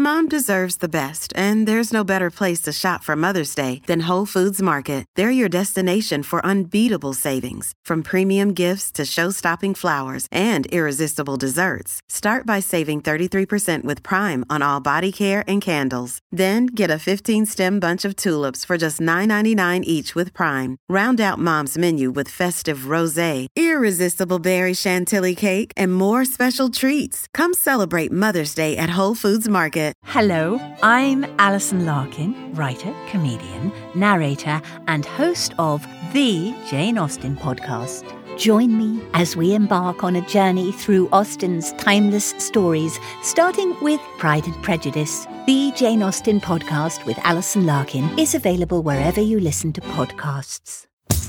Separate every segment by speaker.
Speaker 1: Mom deserves the best, and there's no better place to shop for Mother's Day than Whole Foods Market. They're your destination for unbeatable savings, from premium gifts to show-stopping flowers and irresistible desserts. Start by saving 33% with Prime on all body care and candles. Then get a 15-stem bunch of tulips for just $9.99 each with Prime. Round out Mom's menu with festive rosé, irresistible berry chantilly cake, and more special treats. Come celebrate Mother's Day at Whole Foods Market.
Speaker 2: Hello, I'm Alison Larkin, writer, comedian, narrator, and host of the Jane Austen podcast. Join me as we embark on a journey through Austen's timeless stories, starting with Pride and Prejudice. The Jane Austen podcast with Alison Larkin is available wherever you listen to podcasts.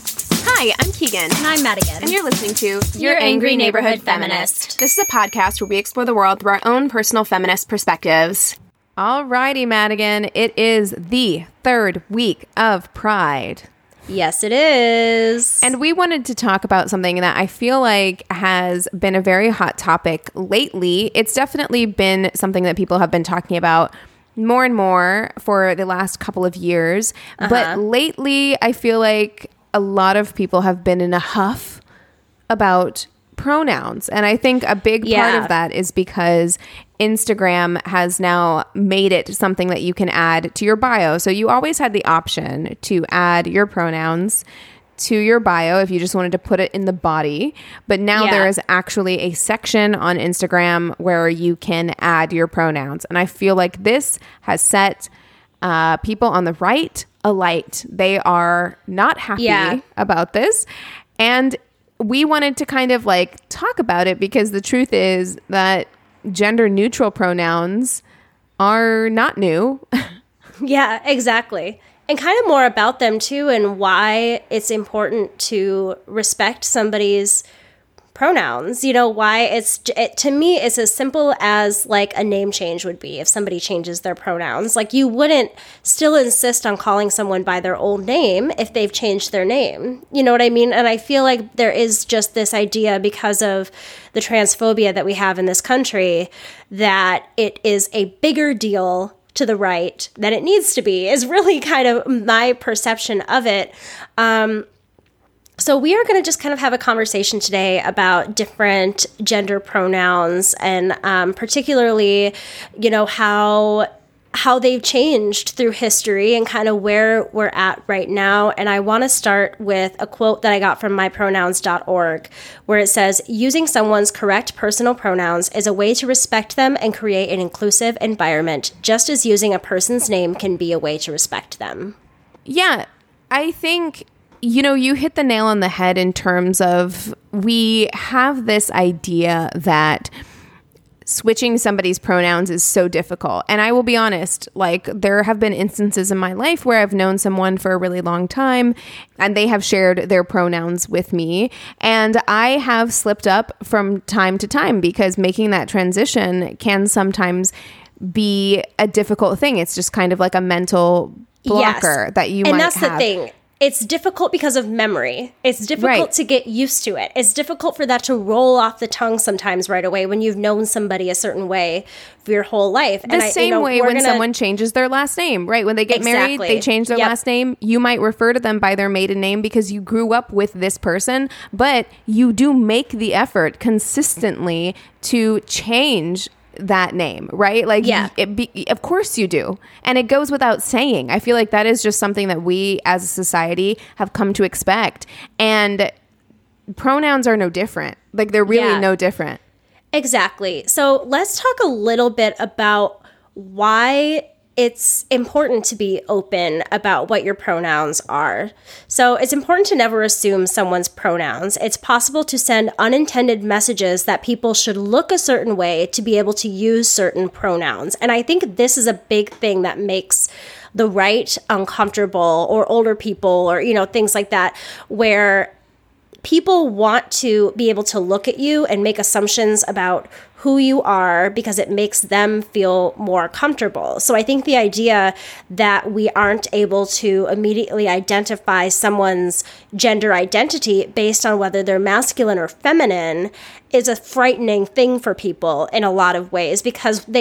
Speaker 3: Hi, I'm Keegan.
Speaker 4: And I'm Madigan.
Speaker 3: And you're listening to
Speaker 4: Your Angry Neighborhood Feminist.
Speaker 3: This is a podcast where we explore the world through our own personal feminist perspectives. Alrighty, Madigan. It is the third week of Pride.
Speaker 4: Yes, it is.
Speaker 3: And we wanted to talk about something that I feel like has been a very hot topic lately. It's definitely been something that people have been talking about more and more for the last couple of years. But lately, I feel like a lot of people have been in a huff about pronouns. And I think a big part of that is because Instagram has now made it something that you can add to your bio. So you always had the option to add your pronouns to your bio if you just wanted to put it in the body. But now there is actually a section on Instagram where you can add your pronouns. And I feel like this has set people on the right alight. They are not happy about this. And we wanted to kind of like talk about it because the truth is that gender neutral pronouns are not new.
Speaker 4: Yeah, exactly. And kind of more about them too, and why it's important to respect somebody's pronouns. You know, why to me, it's as simple as like a name change would be if somebody changes their pronouns. Like you wouldn't still insist on calling someone by their old name if they've changed their name. You know what I mean? And I feel like there is just this idea because of the transphobia that we have in this country that it is a bigger deal to the right than it needs to be, is really kind of my perception of it. So we are going to just kind of have a conversation today about different gender pronouns and particularly, you know, how they've changed through history and kind of where we're at right now. And I want to start with a quote that I got from mypronouns.org, where it says, "Using someone's correct personal pronouns is a way to respect them and create an inclusive environment, just as using a person's name can be a way to respect them."
Speaker 3: Yeah, I think, you know, you hit the nail on the head in terms of we have this idea that switching somebody's pronouns is so difficult. And I will be honest, like there have been instances in my life where I've known someone for a really long time and they have shared their pronouns with me. And I have slipped up from time to time because making that transition can sometimes be a difficult thing. It's just kind of like a mental blocker that you might have.
Speaker 4: And that's the thing. It's difficult because of memory. It's difficult to get used to it. It's difficult for that to roll off the tongue sometimes right away when you've known somebody a certain way for your whole life.
Speaker 3: The same way when someone changes their last name, right? When they get married, they change their last name. You might refer to them by their maiden name because you grew up with this person, but you do make the effort consistently to change that name, right? Like, of course you do. And it goes without saying. I feel like that is just something that we as a society have come to expect. And pronouns are no different. Like, they're really no different.
Speaker 4: Exactly. So let's talk a little bit about why it's important to be open about what your pronouns are. So it's important to never assume someone's pronouns. It's possible to send unintended messages that people should look a certain way to be able to use certain pronouns. And I think this is a big thing that makes the right uncomfortable, or older people, or, you know, things like that, where people want to be able to look at you and make assumptions about who you are because it makes them feel more comfortable. So I think the idea that we aren't able to immediately identify someone's gender identity based on whether they're masculine or feminine is a frightening thing for people in a lot of ways, because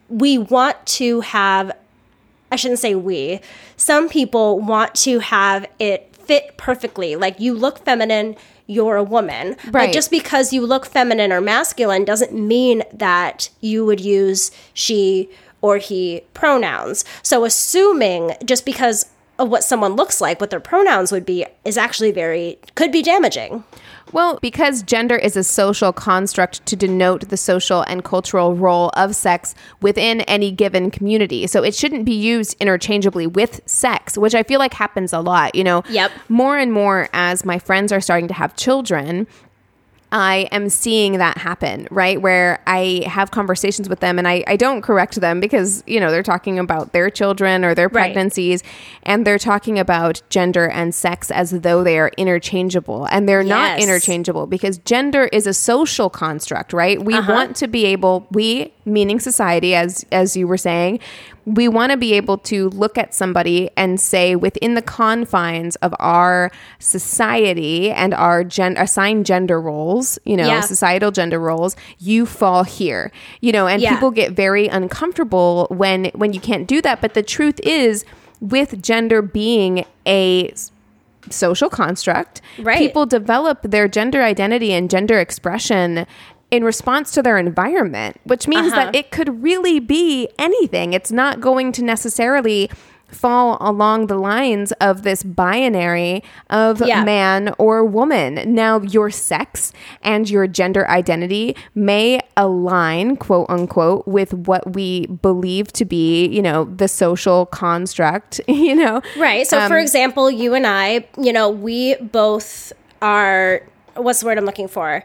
Speaker 4: we want to have, I shouldn't say we, some people want to have it fit perfectly. Like, you look feminine, you're a woman.
Speaker 3: Right.
Speaker 4: Like, just because you look feminine or masculine doesn't mean that you would use she or he pronouns. So assuming just because of what someone looks like, what their pronouns would be, is actually could be damaging.
Speaker 3: Well, because gender is a social construct to denote the social and cultural role of sex within any given community. So it shouldn't be used interchangeably with sex, which I feel like happens a lot.
Speaker 4: Yep.
Speaker 3: More and more as my friends are starting to have children, I am seeing that happen, right? Where I have conversations with them and I don't correct them because, they're talking about their children or their pregnancies, and they're talking about gender and sex as though they are interchangeable. And they're not interchangeable, because gender is a social construct, right? We want to be able, we, meaning society, as you were saying, we want to be able to look at somebody and say, within the confines of our society and our assigned gender roles, societal gender roles, you fall here, and people get very uncomfortable when you can't do that. But the truth is, with gender being a social construct, people develop their gender identity and gender expression in response to their environment, which means that it could really be anything. It's not going to necessarily fall along the lines of this binary of man or woman. Now, your sex and your gender identity may align, quote unquote, with what we believe to be, the social construct,
Speaker 4: Right. So, for example, you and I, we both are, what's the word I'm looking for?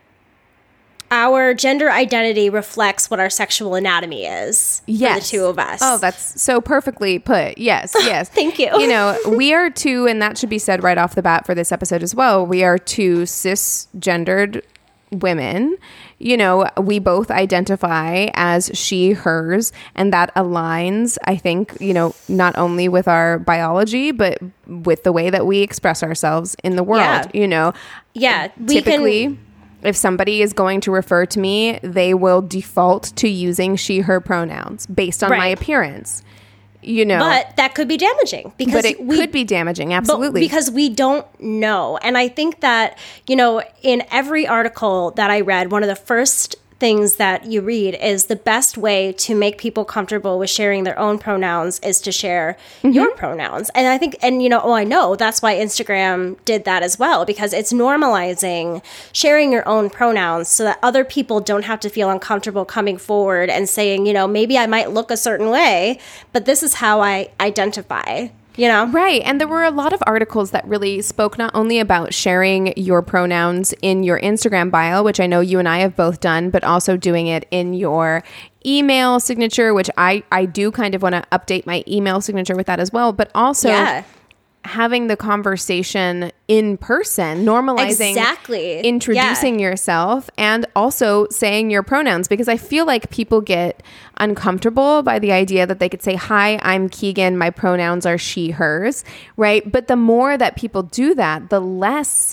Speaker 4: Our gender identity reflects what our sexual anatomy is for the two of us.
Speaker 3: Oh, that's so perfectly put. Yes, yes.
Speaker 4: Thank you.
Speaker 3: We are two, and that should be said right off the bat for this episode as well. We are two cisgendered women. We both identify as she, hers, and that aligns, I think, not only with our biology, but with the way that we express ourselves in the world,
Speaker 4: Yeah.
Speaker 3: Typically, if somebody is going to refer to me, they will default to using she, her pronouns based on my appearance.
Speaker 4: But that could be damaging.
Speaker 3: But it could be damaging, absolutely.
Speaker 4: Because we don't know. And I think that, in every article that I read, one of the first things that you read is the best way to make people comfortable with sharing their own pronouns is to share your pronouns. And I think, I know that's why Instagram did that as well, because it's normalizing sharing your own pronouns so that other people don't have to feel uncomfortable coming forward and saying, maybe I might look a certain way, but this is how I identify.
Speaker 3: Right. And there were a lot of articles that really spoke not only about sharing your pronouns in your Instagram bio, which I know you and I have both done, but also doing it in your email signature, which I do kind of want to update my email signature with that as well, but also having the conversation in person, normalizing, introducing yourself, and also saying your pronouns, because I feel like people get uncomfortable by the idea that they could say, hi, I'm Keegan, my pronouns are she, hers, right? But the more that people do that, the less,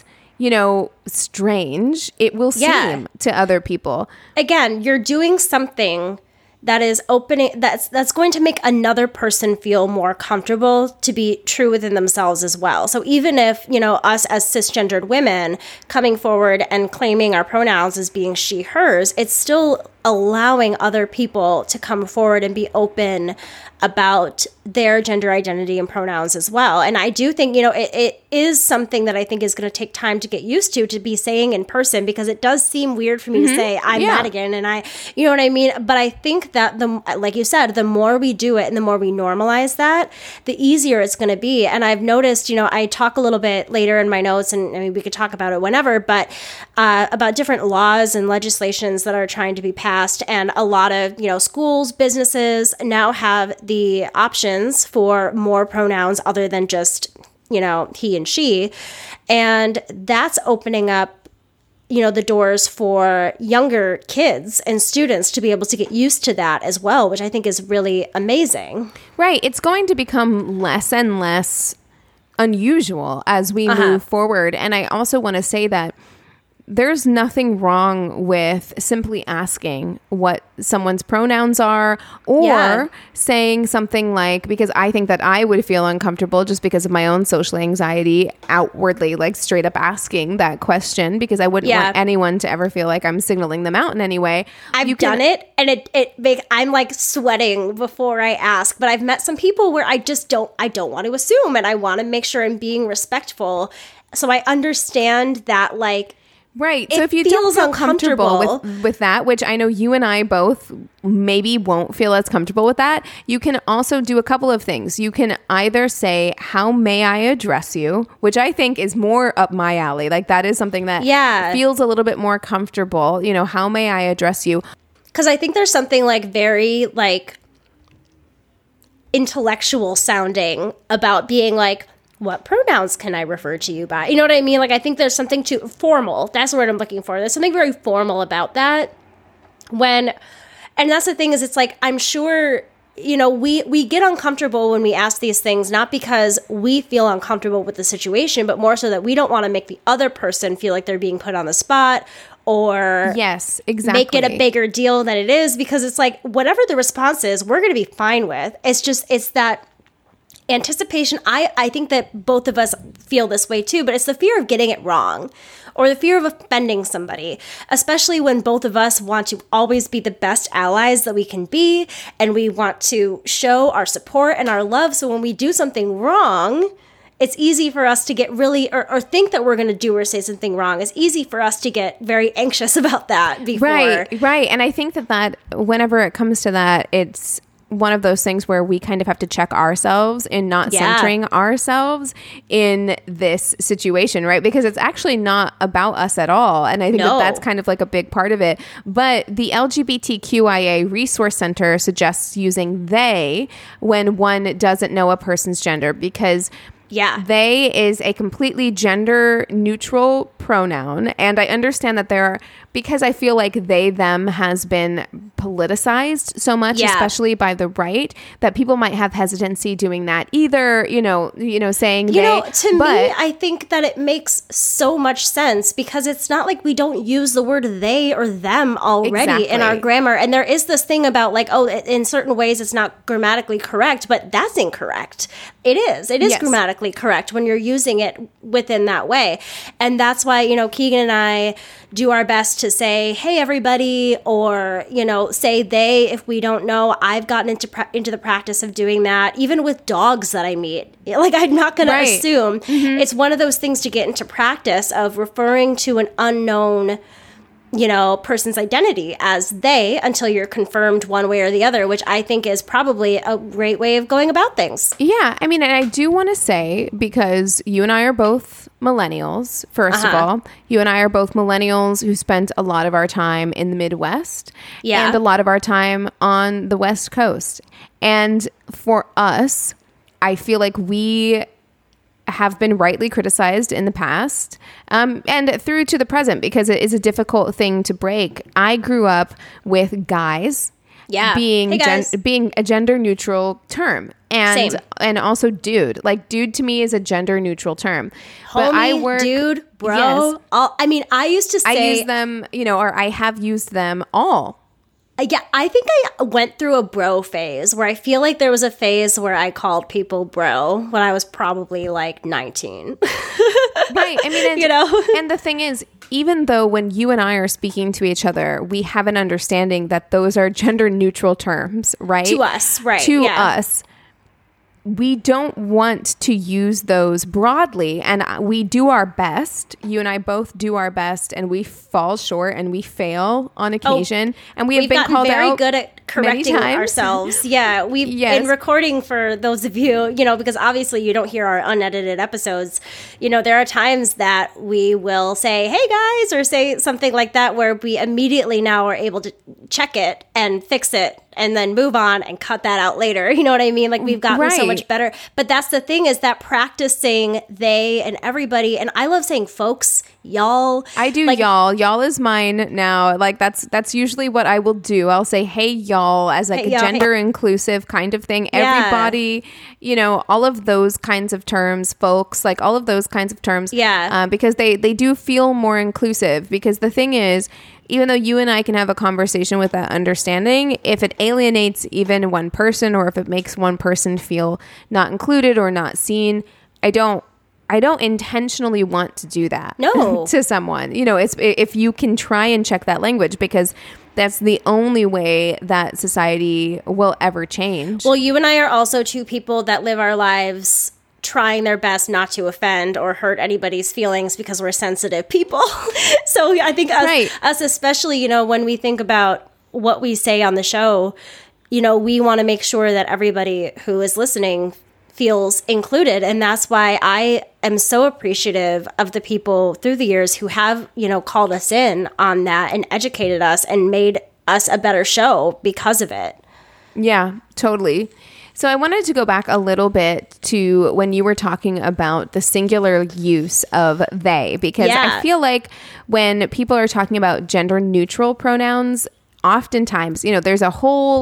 Speaker 3: strange it will seem to other people.
Speaker 4: Again, you're doing something that is opening, that's going to make another person feel more comfortable to be true within themselves as well. So even if, us as cisgendered women coming forward and claiming our pronouns as being she, hers, it's still allowing other people to come forward and be open about their gender identity and pronouns as well. And I do think, it is something that I think is going to take time to get used to be saying in person, because it does seem weird for me to say I'm Madigan and I, you know what I mean? But I think that like you said, the more we do it and the more we normalize that, the easier it's going to be. And I've noticed, I talk a little bit later in my notes, and I mean, we could talk about it whenever, but about different laws and legislations that are trying to be passed. And a lot of, schools, businesses now have the options for more pronouns other than just, he and she. And that's opening up, the doors for younger kids and students to be able to get used to that as well, which I think is really amazing.
Speaker 3: Right. It's going to become less and less unusual as we move forward. And I also want to say that there's nothing wrong with simply asking what someone's pronouns are, or saying something like, because I think that I would feel uncomfortable just because of my own social anxiety, outwardly, like straight up asking that question, because I wouldn't want anyone to ever feel like I'm signaling them out in any way.
Speaker 4: I've done it, and I'm like sweating before I ask, but I've met some people where I don't want to assume, and I want to make sure I'm being respectful. So I understand that, like,
Speaker 3: right. So if you don't feel comfortable with that, which I know you and I both maybe won't feel as comfortable with that, you can also do a couple of things. You can either say, how may I address you? Which I think is more up my alley. Like, that is something that feels a little bit more comfortable. You know, how may I address you?
Speaker 4: Because I think there's something like very like intellectual sounding about being like, what pronouns can I refer to you by? You know what I mean? Like, I think there's something too formal. That's the word I'm looking for. There's something very formal about that. And that's the thing, is it's like, I'm sure, you know, we get uncomfortable when we ask these things, not because we feel uncomfortable with the situation, but more so that we don't want to make the other person feel like they're being put on the spot, or
Speaker 3: yes, exactly,
Speaker 4: make it a bigger deal than it is, because it's like, whatever the response is, we're going to be fine with. It's that anticipation. I think that both of us feel this way too, but it's the fear of getting it wrong, or the fear of offending somebody, especially when both of us want to always be the best allies that we can be, and we want to show our support and our love. So when we do something wrong, it's easy for us to get really, or think that we're going to do or say something wrong. It's easy for us to get very anxious about that before.
Speaker 3: Right. And I think that whenever it comes to that, it's one of those things where we kind of have to check ourselves in not centering ourselves in this situation, right? Because it's actually not about us at all. And I think that's kind of like a big part of it. But the LGBTQIA Resource Center suggests using they when one doesn't know a person's gender, because they is a completely gender neutral pronoun. And I understand that because I feel like they, them has been politicized so much, especially by the right, that people might have hesitancy doing that either, saying they.
Speaker 4: To me, I think that it makes so much sense, because it's not like we don't use the word they or them already in our grammar. And there is this thing about like, in certain ways it's not grammatically correct, but that's incorrect. It is grammatically correct when you're using it within that way. And that's why, Keegan and I do our best to say, hey, everybody, or, say they if we don't know. I've gotten into the practice of doing that, even with dogs that I meet. Like, I'm not going to assume. Mm-hmm. It's one of those things to get into practice of referring to an unknown person's identity as they until you're confirmed one way or the other, which I think is probably a great way of going about things.
Speaker 3: Yeah. I mean, and I do want to say, because you and I are both millennials, first of all, you and I are both millennials who spent a lot of our time in the Midwest and a lot of our time on the West Coast. And for us, I feel like we have been rightly criticized in the past and through to the present, because it is a difficult thing to break. I grew up with guys being a gender neutral term, and also dude. Like, dude to me is a gender neutral term.
Speaker 4: Homie, dude, bro. Yes. I used to say,
Speaker 3: I use them, or I have used them all.
Speaker 4: Yeah, I think I went through a bro phase where I feel like there was a phase where I called people bro when I was probably like 19.
Speaker 3: Right. I mean, and the thing is, even though when you and I are speaking to each other, we have an understanding that those are gender neutral terms, right?
Speaker 4: To us, right.
Speaker 3: To us. We don't want to use those broadly, and we do our best. You and I both do our best, and we fall short and we fail on occasion. And we've been called
Speaker 4: very
Speaker 3: out
Speaker 4: good at correcting ourselves. Yeah, we've in recording, for those of you, because obviously you don't hear our unedited episodes. There are times that we will say, "Hey guys," or say something like that, where we immediately now are able to check it and fix it and then move on and cut that out later. You know what I mean? Like, we've gotten so much better. But that's the thing, is that practicing they and everybody, and I love saying folks, y'all.
Speaker 3: I do,
Speaker 4: like,
Speaker 3: y'all. Y'all is mine now. Like, that's usually what I will do. I'll say, hey, y'all, as like
Speaker 4: hey,
Speaker 3: a
Speaker 4: y'all,
Speaker 3: gender inclusive kind of thing.
Speaker 4: Yeah.
Speaker 3: Everybody, you know, all of those kinds of terms, folks, like all of those kinds of terms.
Speaker 4: Yeah.
Speaker 3: Because they do feel more inclusive. Because the thing is, even though you and I can have a conversation with that understanding, if it alienates even one person, or if it makes one person feel not included or not seen, I don't intentionally want to do that to someone. You know, it's if you can try and check that language, because that's the only way that society will ever change.
Speaker 4: Well, you and I are also two people that live our lives trying their best not to offend or hurt anybody's feelings, because we're sensitive people. So I think us especially, you know, when we think about what we say on the show, you know, we want to make sure that everybody who is listening feels included. And that's why I am so appreciative of the people through the years who have, you know, called us in on that and educated us and made us a better show because of it.
Speaker 3: Yeah, totally. So I wanted to go back a little bit to when you were talking about the singular use of they, because I feel like when people are talking about gender neutral pronouns, oftentimes, you know, there's a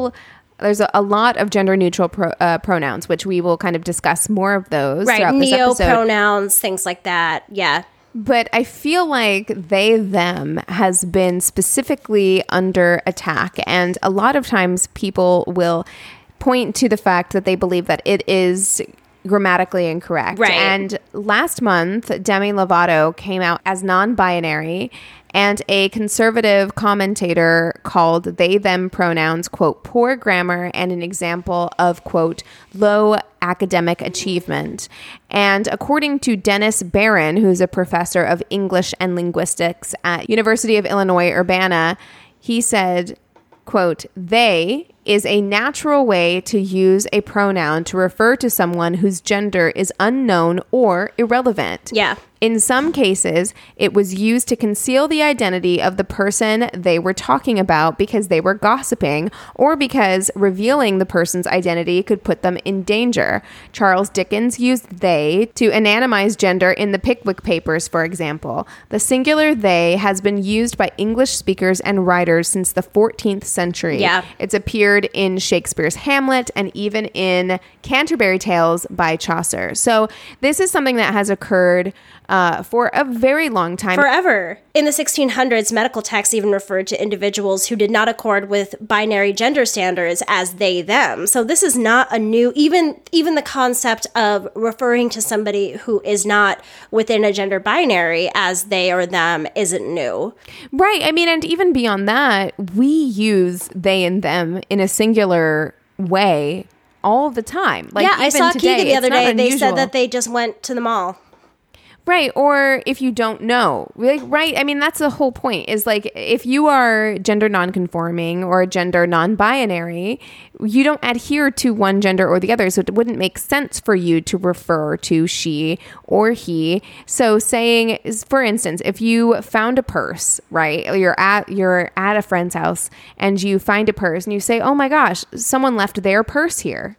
Speaker 3: lot of gender neutral pronouns, which we will kind of discuss more of those throughout this episode.
Speaker 4: Neo-pronouns, things like that. Yeah.
Speaker 3: But I feel like they, them has been specifically under attack. And a lot of times people will point to the fact that they believe that it is grammatically incorrect.
Speaker 4: Right.
Speaker 3: And last month, Demi Lovato came out as non-binary, and a conservative commentator called they, them pronouns, quote, poor grammar and an example of, quote, low academic achievement. And according to Dennis Barron, who's a professor of English and linguistics at University of Illinois, Urbana, he said, quote, they is a natural way to use a pronoun to refer to someone whose gender is unknown or irrelevant.
Speaker 4: Yeah.
Speaker 3: In some cases, it was used to conceal the identity of the person they were talking about because they were gossiping, or because revealing the person's identity could put them in danger. Charles Dickens used they to anonymize gender in the Pickwick Papers, for example. The singular they has been used by English speakers and writers since the 14th century.
Speaker 4: Yeah.
Speaker 3: It's appeared in Shakespeare's Hamlet and even in Canterbury Tales by Chaucer. So this is something that has occurred for a very long time.
Speaker 4: Forever. In the 1600s, medical texts even referred to individuals who did not accord with binary gender standards as they, them. So this is not a new, even the concept of referring to somebody who is not within a gender binary as they or them isn't new.
Speaker 3: Right. I mean, and even beyond that, we use they and them in a singular way all the time. Like,
Speaker 4: yeah,
Speaker 3: even
Speaker 4: I saw
Speaker 3: today,
Speaker 4: Keegan the other day. They
Speaker 3: unusual.
Speaker 4: said that they just went to the mall.
Speaker 3: Right. Or if you don't know, like, right. I mean, that's the whole point, is like, if you are gender nonconforming or gender non-binary, you don't adhere to one gender or the other. So it wouldn't make sense for you to refer to she or he. So saying, for instance, if you found a purse, right, you're at a friend's house and you find a purse and you say, oh my gosh, someone left their purse here.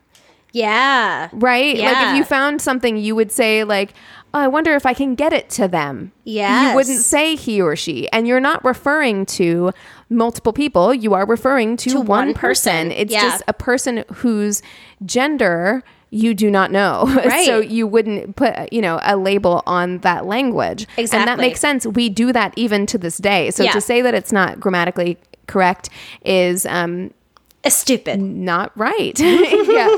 Speaker 4: Yeah.
Speaker 3: Right.
Speaker 4: Yeah.
Speaker 3: Like, if you found something, you would say like, oh, I wonder if I can get it to them.
Speaker 4: Yes.
Speaker 3: You wouldn't say he or she. And you're not referring to multiple people. You are referring to one person. It's just a person whose gender you do not know.
Speaker 4: Right.
Speaker 3: So you wouldn't put, a label on that language.
Speaker 4: Exactly.
Speaker 3: And that makes sense. We do that even to this day. So to say that it's not grammatically correct is
Speaker 4: stupid.
Speaker 3: Not right. Yeah.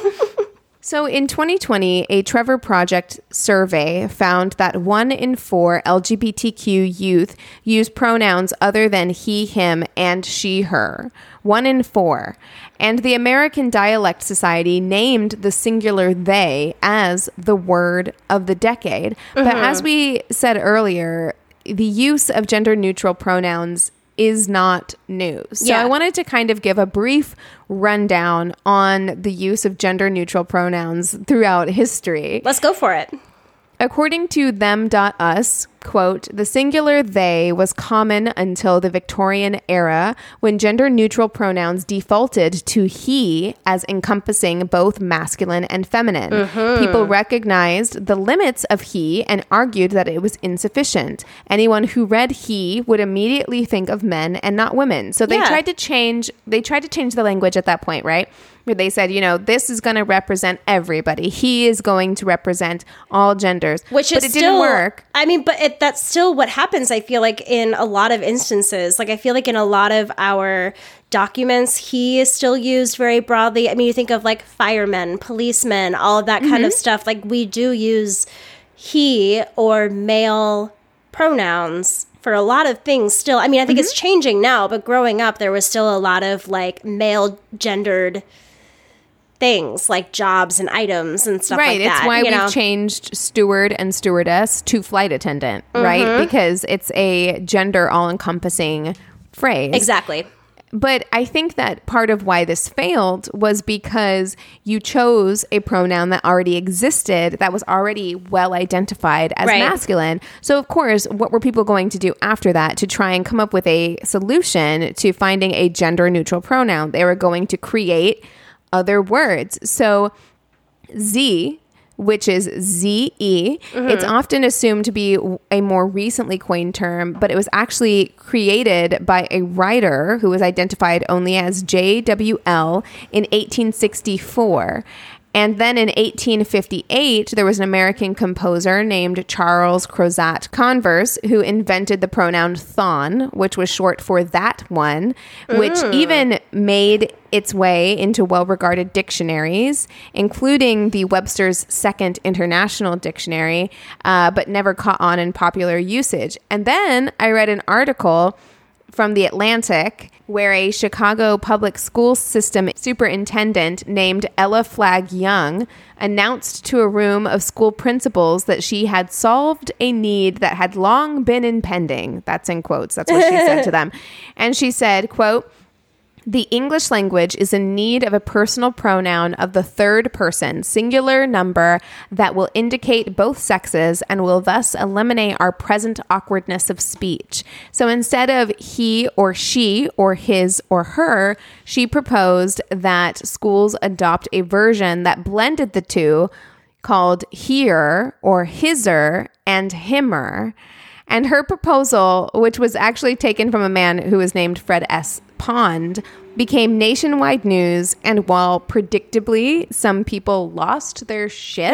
Speaker 3: So in 2020, a Trevor Project survey found that 1 in 4 LGBTQ youth use pronouns other than he, him, and she, her. 1 in 4. And the American Dialect Society named the singular they as the word of the decade. Mm-hmm. But as we said earlier, the use of gender-neutral pronouns is not new. So I wanted to kind of give a brief rundown on the use of gender-neutral pronouns throughout history.
Speaker 4: Let's go for it.
Speaker 3: According to them.us, quote, the singular they was common until the Victorian era when gender-neutral pronouns defaulted to he as encompassing both masculine and feminine. People recognized the limits of he and argued that it was insufficient. Anyone who read he would immediately think of men and not women. So they tried to change the language at that point, right? Where they said, this is going to represent everybody. He is going to represent all genders. But it didn't work.
Speaker 4: I mean, but that's still what happens, I feel like, in a lot of instances. Like, I feel like in a lot of our documents, he is still used very broadly. I mean, you think of like firemen, policemen, all of that kind of stuff. Like, we do use he or male pronouns for a lot of things still. I mean, I think it's changing now, but growing up, there was still a lot of like male gendered things like jobs and items and stuff like that.
Speaker 3: Right. It's why we've changed steward and stewardess to flight attendant, right? Because it's a gender all-encompassing phrase.
Speaker 4: Exactly.
Speaker 3: But I think that part of why this failed was because you chose a pronoun that already existed, that was already well identified as masculine. So, of course, what were people going to do after that to try and come up with a solution to finding a gender-neutral pronoun? They were going to create other words. So Z, which is Z-E, it's often assumed to be a more recently coined term, but it was actually created by a writer who was identified only as J.W.L. in 1864. And then in 1858, there was an American composer named Charles Crozat Converse who invented the pronoun thon, which was short for that one, which even made its way into well-regarded dictionaries, including the Webster's Second International Dictionary, but never caught on in popular usage. And then I read an article from The Atlantic, where a Chicago public school system superintendent named Ella Flagg Young announced to a room of school principals that she had solved a need that had long been impending. That's in quotes. That's what she said to them. And she said, quote, the English language is in need of a personal pronoun of the third person, singular number that will indicate both sexes and will thus eliminate our present awkwardness of speech. So instead of he or she or his or her, she proposed that schools adopt a version that blended the two called heer or hiser and himmer. And her proposal, which was actually taken from a man who was named Fred S. Pond, became nationwide news. And while predictably some people lost their shit,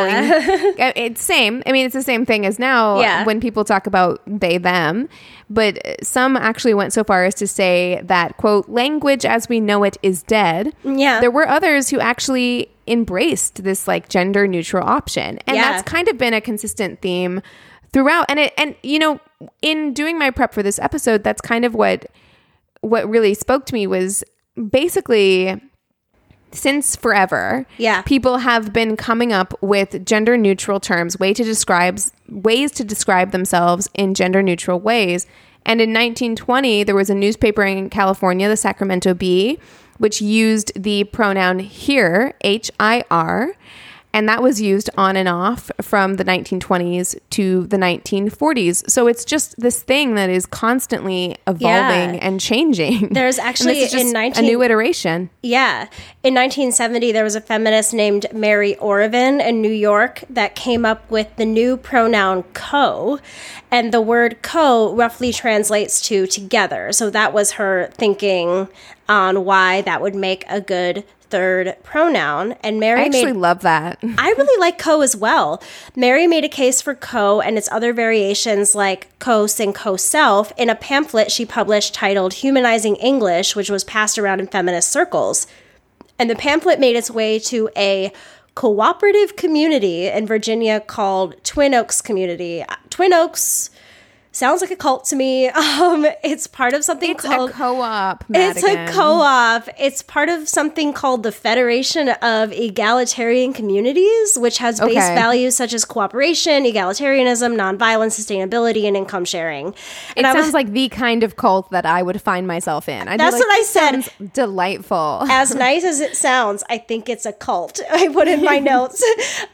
Speaker 3: it's same. I mean, it's the same thing as now when people talk about they, them. But some actually went so far as to say that, quote, language as we know it is dead. Yeah. There were others who actually embraced this like gender neutral option. And that's kind of been a consistent theme throughout. And in doing my prep for this episode, that's kind of what really spoke to me was basically since forever, people have been coming up with gender neutral terms, ways to describe themselves in gender neutral ways. And in 1920, there was a newspaper in California, the Sacramento Bee, which used the pronoun here, H-I-R. And that was used on and off from the 1920s to the 1940s. So it's just this thing that is constantly evolving and changing.
Speaker 4: There's actually
Speaker 3: a new iteration.
Speaker 4: Yeah. In 1970, there was a feminist named Mary Orvin in New York that came up with the new pronoun co. And the word co roughly translates to together. So that was her thinking on why that would make a good third pronoun. And Mary
Speaker 3: love that.
Speaker 4: I really like co as well. Mary made a case for co and its other variations like cos and co-self in a pamphlet she published titled Humanizing English, which was passed around in feminist circles. And the pamphlet made its way to a cooperative community in Virginia called Twin Oaks Community. Twin Oaks, sounds like a cult to me. It's part of something called
Speaker 3: a co-op.
Speaker 4: It's a co-op. It's part of something called the Federation of Egalitarian Communities, which has base values such as cooperation, egalitarianism, nonviolence, sustainability, and income sharing. And
Speaker 3: it sounds like the kind of cult that I would find myself in.
Speaker 4: That's what I said.
Speaker 3: Sounds delightful.
Speaker 4: As nice as it sounds, I think it's a cult. I put in my notes.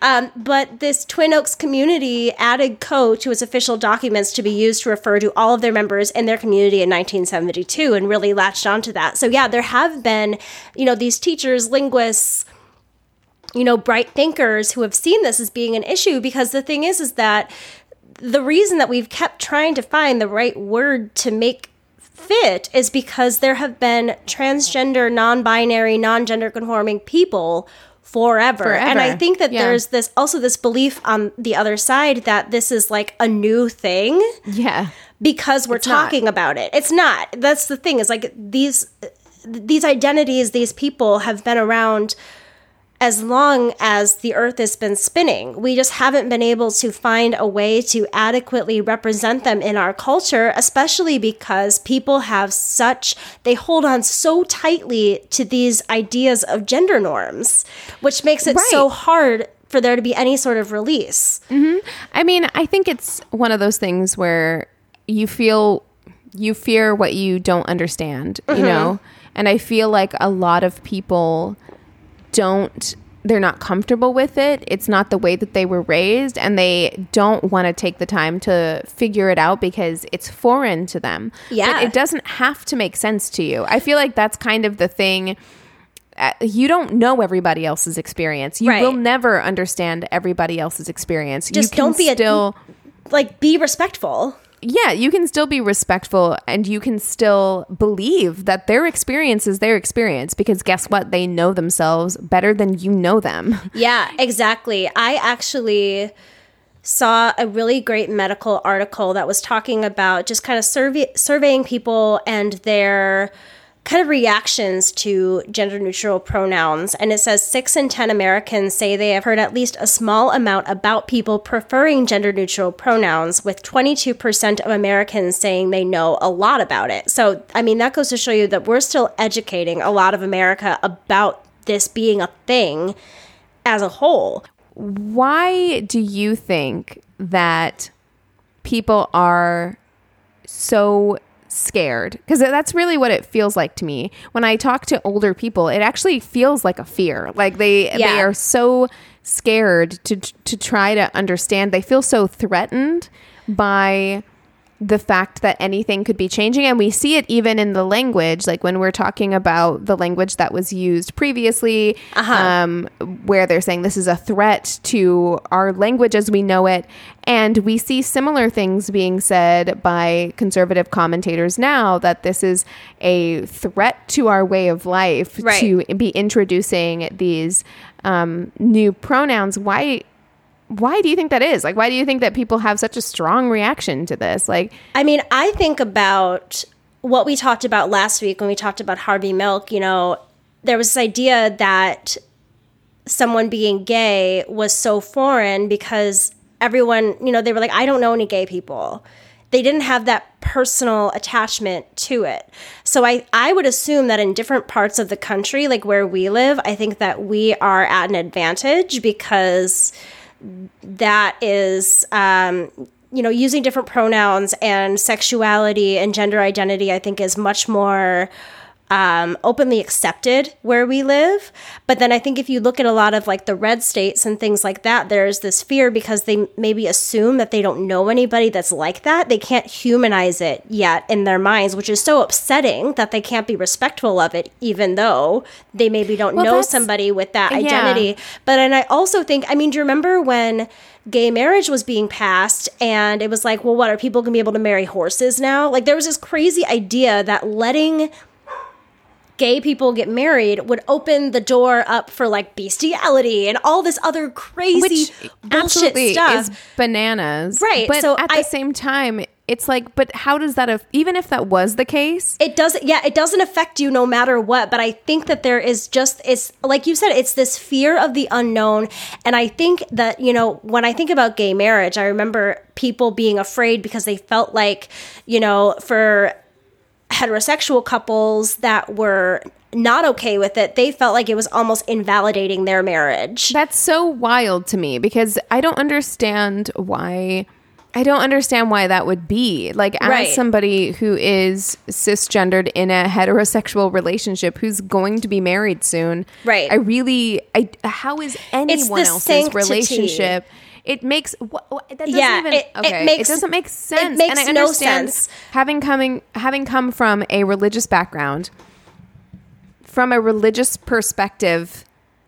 Speaker 4: But this Twin Oaks community added co to its official documents to be used to refer to all of their members in their community in 1972 and really latched onto that. So yeah, there have been, these teachers, linguists, bright thinkers who have seen this as being an issue, because the thing is that the reason that we've kept trying to find the right word to make fit is because there have been transgender, non-binary, non-gender conforming people forever. And I think that there's this belief on the other side that this is like a new thing.
Speaker 3: Yeah.
Speaker 4: Because we're talking about it. It's not. That's the thing, is like these identities, these people have been around as long as the earth has been spinning. We just haven't been able to find a way to adequately represent them in our culture, especially because people they hold on so tightly to these ideas of gender norms, which makes it so hard for there to be any sort of release.
Speaker 3: Mm-hmm. I mean, I think it's one of those things where you fear what you don't understand, and I feel like a lot of people they're not comfortable with it. It's not the way that they were raised, and they don't want to take the time to figure it out because it's foreign to them.
Speaker 4: Yeah.
Speaker 3: But it doesn't have to make sense to you. I feel like that's kind of the thing. You don't know everybody else's experience. You will never understand everybody else's experience.
Speaker 4: Just don't be be respectful.
Speaker 3: Yeah, you can still be respectful, and you can still believe that their experience is their experience, because guess what? They know themselves better than you know them.
Speaker 4: Yeah, exactly. I actually saw a really great medical article that was talking about just kind of surveying people and their kind of reactions to gender neutral pronouns. And it says 6 in 10 Americans say they have heard at least a small amount about people preferring gender neutral pronouns, with 22% of Americans saying they know a lot about it. So, I mean, that goes to show you that we're still educating a lot of America about this being a thing as a whole.
Speaker 3: Why do you think that people are so scared? Because that's really what it feels like to me. When I talk to older people, it actually feels like a fear. Like they are so scared to try to understand. They feel so threatened by the fact that anything could be changing. And we see it even in the language, like when we're talking about the language that was used previously, where they're saying this is a threat to our language as we know it. And we see similar things being said by conservative commentators now, that this is a threat to our way of life to be introducing these new pronouns. Why do you think that is? Like, why do you think that people have such a strong reaction to this? Like,
Speaker 4: I mean, I think about what we talked about last week when we talked about Harvey Milk. There was this idea that someone being gay was so foreign because everyone, they were like, I don't know any gay people. They didn't have that personal attachment to it. So I would assume that in different parts of the country, like where we live, I think that we are at an advantage, because that is, using different pronouns and sexuality and gender identity, I think is much more openly accepted where we live. But then I think if you look at a lot of like the red states and things like that, there's this fear because they maybe assume that they don't know anybody that's like that. They can't humanize it yet in their minds, which is so upsetting that they can't be respectful of it, even though they maybe don't know somebody with that identity. But and I also think, do you remember when gay marriage was being passed and it was like, well, what, are people going to be able to marry horses now? Like, there was this crazy idea that letting gay people get married would open the door up for like bestiality and all this other crazy bullshit stuff.
Speaker 3: Is bananas.
Speaker 4: Right.
Speaker 3: But
Speaker 4: so
Speaker 3: at the same time, it's like, but how does that, even if that was the case?
Speaker 4: It doesn't affect you no matter what. But I think that there is just, it's like you said, it's this fear of the unknown. And I think that, you know, when I think about gay marriage, I remember people being afraid because they felt like, you know, for heterosexual couples that were not okay with it, they felt like it was almost invalidating their marriage.
Speaker 3: That's so wild to me, because I don't understand why that would be. Like, as somebody who is cisgendered in a heterosexual relationship who's going to be married soon,
Speaker 4: right?
Speaker 3: How is anyone else's relationship? It makes that doesn't even it doesn't make sense.
Speaker 4: It makes
Speaker 3: and I
Speaker 4: no
Speaker 3: understand,
Speaker 4: sense.
Speaker 3: Having come from a religious background, from a religious perspective,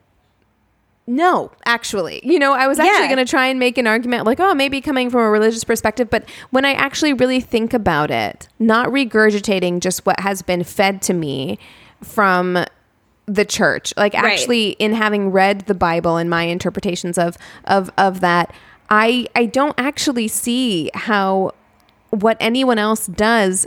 Speaker 3: no, actually, you know, I was actually going to try and make an argument like, oh, maybe coming from a religious perspective. But when I actually really think about it, not regurgitating just what has been fed to me from the church, like actually in having read the Bible and my interpretations of that, I don't actually see how what anyone else does,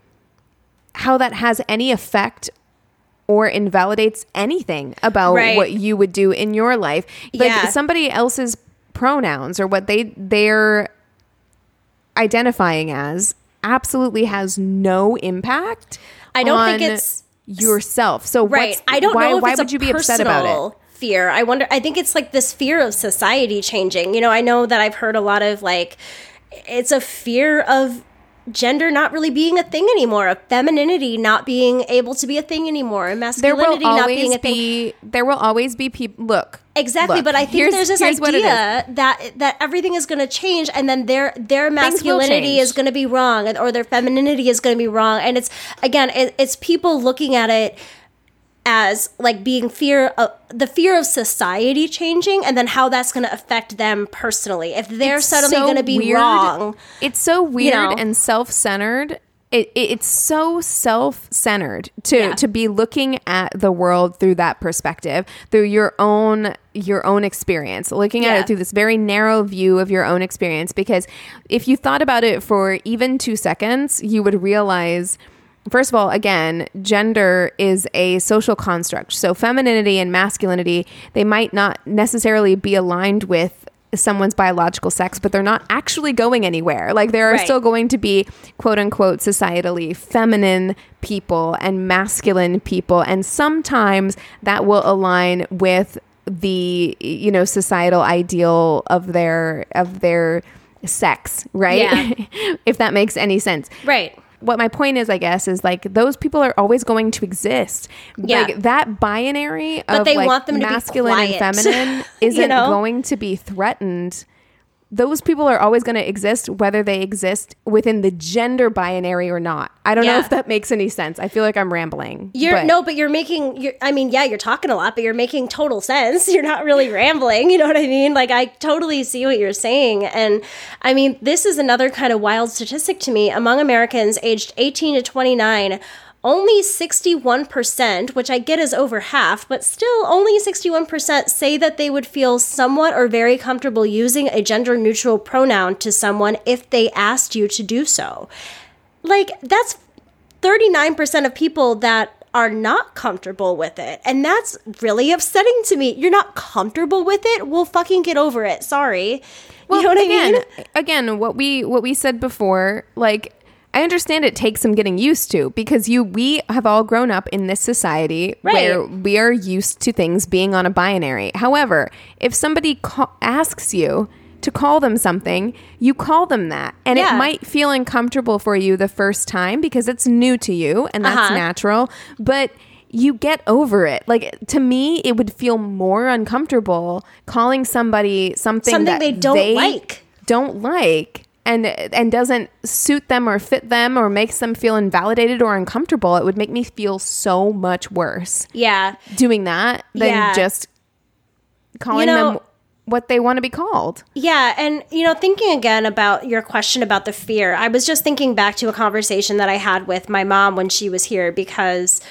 Speaker 3: how that has any effect or invalidates anything about what you would do in your life. Like somebody else's pronouns or what they're identifying as absolutely has no impact.
Speaker 4: I don't think it's
Speaker 3: yourself. So
Speaker 4: I don't know if
Speaker 3: why
Speaker 4: it's
Speaker 3: would you be upset about it?
Speaker 4: Fear. I think it's like this fear of society changing. You know, I know that I've heard a lot of like, it's a fear of gender not really being a thing anymore, of femininity not being able to be a thing anymore, and masculinity not being a thing.
Speaker 3: There will always be people. Look,
Speaker 4: but I think there's this idea that everything is going to change, and then their masculinity is going to be wrong, or their femininity is going to be wrong, and it's people looking at it as like being the fear of society changing, and then how that's going to affect them personally if they're suddenly going to be wrong.
Speaker 3: It's so weird and self-centered. It's so self-centered to be looking at the world through that perspective, through your own experience, looking at it through this very narrow view of your own experience. Because if you thought about it for even 2 seconds, you would realize, first of all, again, gender is a social construct. So femininity and masculinity, they might not necessarily be aligned with someone's biological sex, but they're not actually going anywhere. Like, there are still going to be, quote unquote, societally feminine people and masculine people. And sometimes that will align with the, you know, societal ideal of their sex, right?
Speaker 4: Yeah.
Speaker 3: If that makes any sense.
Speaker 4: Right.
Speaker 3: What my point is, I guess, is like those people are always going to exist.
Speaker 4: Yeah.
Speaker 3: Like that binary
Speaker 4: but
Speaker 3: of
Speaker 4: they
Speaker 3: like
Speaker 4: want them
Speaker 3: masculine
Speaker 4: to be
Speaker 3: and feminine isn't
Speaker 4: you know?
Speaker 3: going to be threatened. Those people are always going to exist, whether they exist within the gender binary or not. I don't know if that makes any sense. I feel like I'm rambling.
Speaker 4: You're talking a lot, but you're making total sense. You're not really rambling. You know what I mean? Like, I totally see what you're saying. And I mean, this is another kind of wild statistic to me. Among Americans aged 18 to 29, only 61%, which I get is over half, but still only 61% say that they would feel somewhat or very comfortable using a gender-neutral pronoun to someone if they asked you to do so. Like, that's 39% of people that are not comfortable with it. And that's really upsetting to me. You're not comfortable with it? Well, fucking get over it. Sorry.
Speaker 3: Well,
Speaker 4: you know what I mean?
Speaker 3: Again, what we said before, like, I understand it takes some getting used to, because we have all grown up in this society where we are used to things being on a binary. However, if somebody asks you to call them something, you call them that. And it might feel uncomfortable for you the first time because it's new to you, and that's natural. But you get over it. Like, to me, it would feel more uncomfortable calling somebody something that they don't like. And doesn't suit them or fit them or makes them feel invalidated or uncomfortable. It would make me feel so much worse.
Speaker 4: Yeah.
Speaker 3: Doing that than just calling them what they want to be called.
Speaker 4: Yeah. And, thinking again about your question about the fear, I was just thinking back to a conversation that I had with my mom when she was here, because,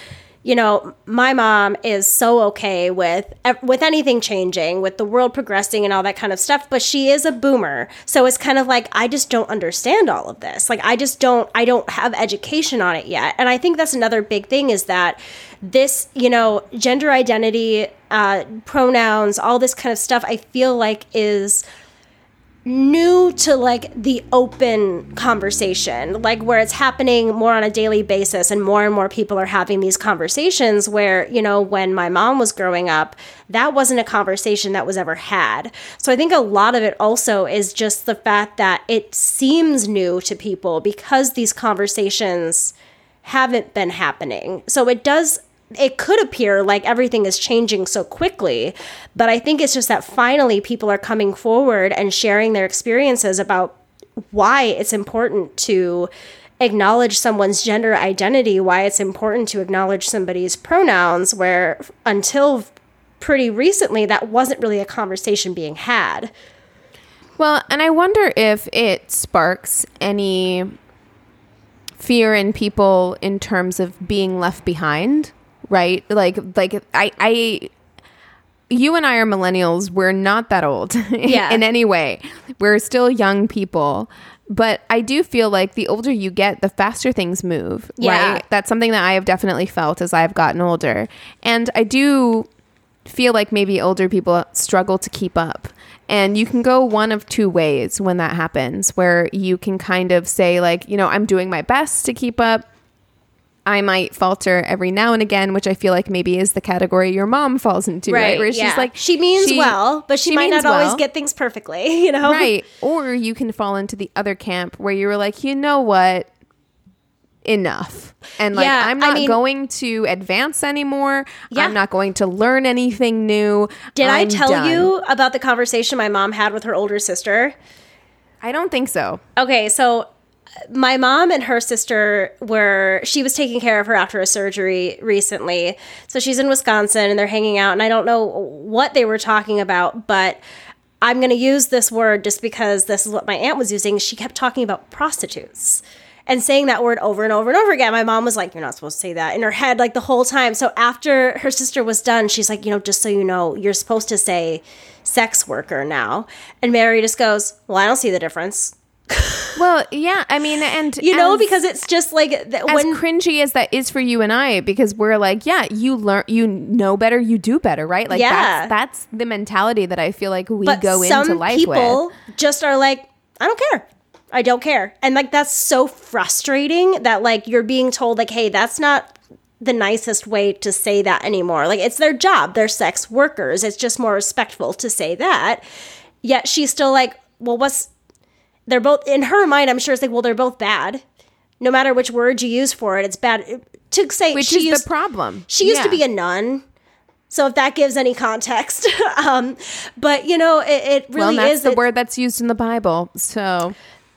Speaker 4: you know, my mom is so okay with anything changing, with the world progressing and all that kind of stuff, but she is a boomer. So it's kind of like, I just don't understand all of this. Like, I don't have education on it yet. And I think that's another big thing, is that this, you know, gender identity, pronouns, all this kind of stuff, I feel like is new to like the open conversation, like where it's happening more on a daily basis, and more people are having these conversations where, you know, when my mom was growing up, that wasn't a conversation that was ever had. So I think a lot of it also is just the fact that it seems new to people because these conversations haven't been happening. So it could appear like everything is changing so quickly, but I think it's just that finally people are coming forward and sharing their experiences about why it's important to acknowledge someone's gender identity, why it's important to acknowledge somebody's pronouns, where until pretty recently that wasn't really a conversation being had.
Speaker 3: Well, and I wonder if it sparks any fear in people in terms of being left behind. Right? Like you and I are millennials. We're not that old in any way. We're still young people. But I do feel like the older you get, the faster things move.
Speaker 4: Yeah.
Speaker 3: Right? That's something that I have definitely felt as I've gotten older. And I do feel like maybe older people struggle to keep up. And you can go one of two ways when that happens, where you can kind of say like, you know, I'm doing my best to keep up. I might falter every now and again, which I feel like maybe is the category your mom falls into, right? Where she's like,
Speaker 4: she means well, but she might not always get things perfectly, you know?
Speaker 3: Right. Or you can fall into the other camp where you were like, you know what? Enough. And like, I'm not going to advance anymore. Yeah. I'm not going to learn anything new.
Speaker 4: Did I tell you about the conversation my mom had with her older sister?
Speaker 3: I don't think so.
Speaker 4: Okay, so my mom and her sister she was taking care of her after a surgery recently. So she's in Wisconsin and they're hanging out, and I don't know what they were talking about, but I'm going to use this word just because this is what my aunt was using. She kept talking about prostitutes and saying that word over and over and over again. My mom was like, you're not supposed to say that, in her head, like the whole time. So after her sister was done, she's like, you know, just so you know, you're supposed to say sex worker now. And Mary just goes, well, I don't see the difference.
Speaker 3: Well, yeah, I mean, and
Speaker 4: you know, because it's just like
Speaker 3: as cringy as that is for you and I, because we're like, yeah, you learn, you know better, you do better, right? Like, that's the mentality that I feel like we go into life with. Some people
Speaker 4: just are like, I don't care. And like, that's so frustrating that like you're being told like, hey, that's not the nicest way to say that anymore. Like, it's their job. They're sex workers. It's just more respectful to say that. Yet she's still like, well, they're both, in her mind, I'm sure it's like, well, they're both bad. No matter which word you use for it, it's bad. To say,
Speaker 3: which is the problem.
Speaker 4: She used to be a nun. So if that gives any context. But, you know, it really
Speaker 3: is. That's the word that's used in the Bible. So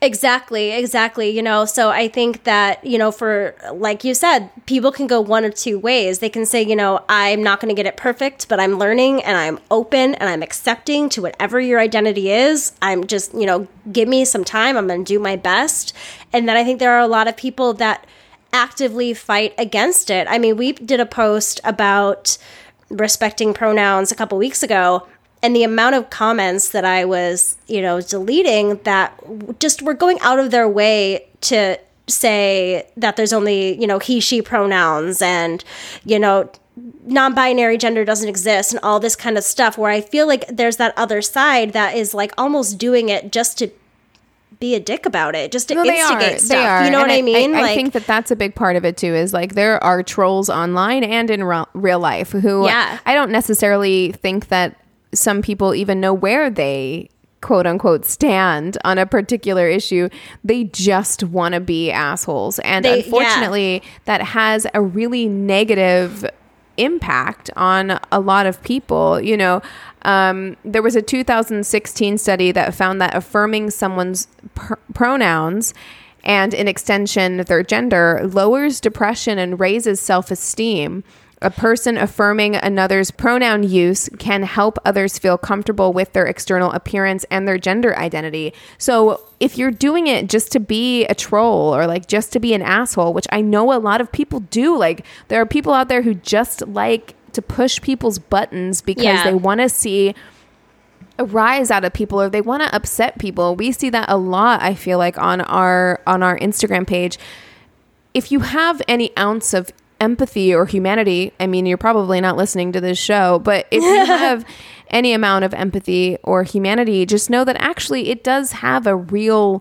Speaker 4: Exactly. You know, so I think that, you know, for, like you said, people can go one of two ways. They can say, you know, I'm not going to get it perfect, but I'm learning and I'm open and I'm accepting to whatever your identity is. I'm just, you know, give me some time. I'm going to do my best. And then I think there are a lot of people that actively fight against it. I mean, we did a post about respecting pronouns a couple weeks ago. And the amount of comments that I was, you know, deleting that just were going out of their way to say that there's only, you know, he, she pronouns and, you know, non-binary gender doesn't exist and all this kind of stuff, where I feel like there's that other side that is like almost doing it just to be a dick about it, just to instigate stuff. They are. You know what I mean?
Speaker 3: I think that that's a big part of it too, is like there are trolls online and in real life who I don't necessarily think that some people even know where they quote unquote stand on a particular issue. They just want to be assholes. And unfortunately, that has a really negative impact on a lot of people. You know, there was a 2016 study that found that affirming someone's pronouns and in extension their gender lowers depression and raises self-esteem A person affirming another's pronoun use can help others feel comfortable with their external appearance and their gender identity. So if you're doing it just to be a troll or like just to be an asshole, which I know a lot of people do, like there are people out there who just like to push people's buttons because they want to see a rise out of people or they want to upset people. We see that a lot, I feel like, on our Instagram page. If you have any ounce of empathy or humanity, I mean, you're probably not listening to this show, but if you have any amount of empathy or humanity, just know that actually it does have a real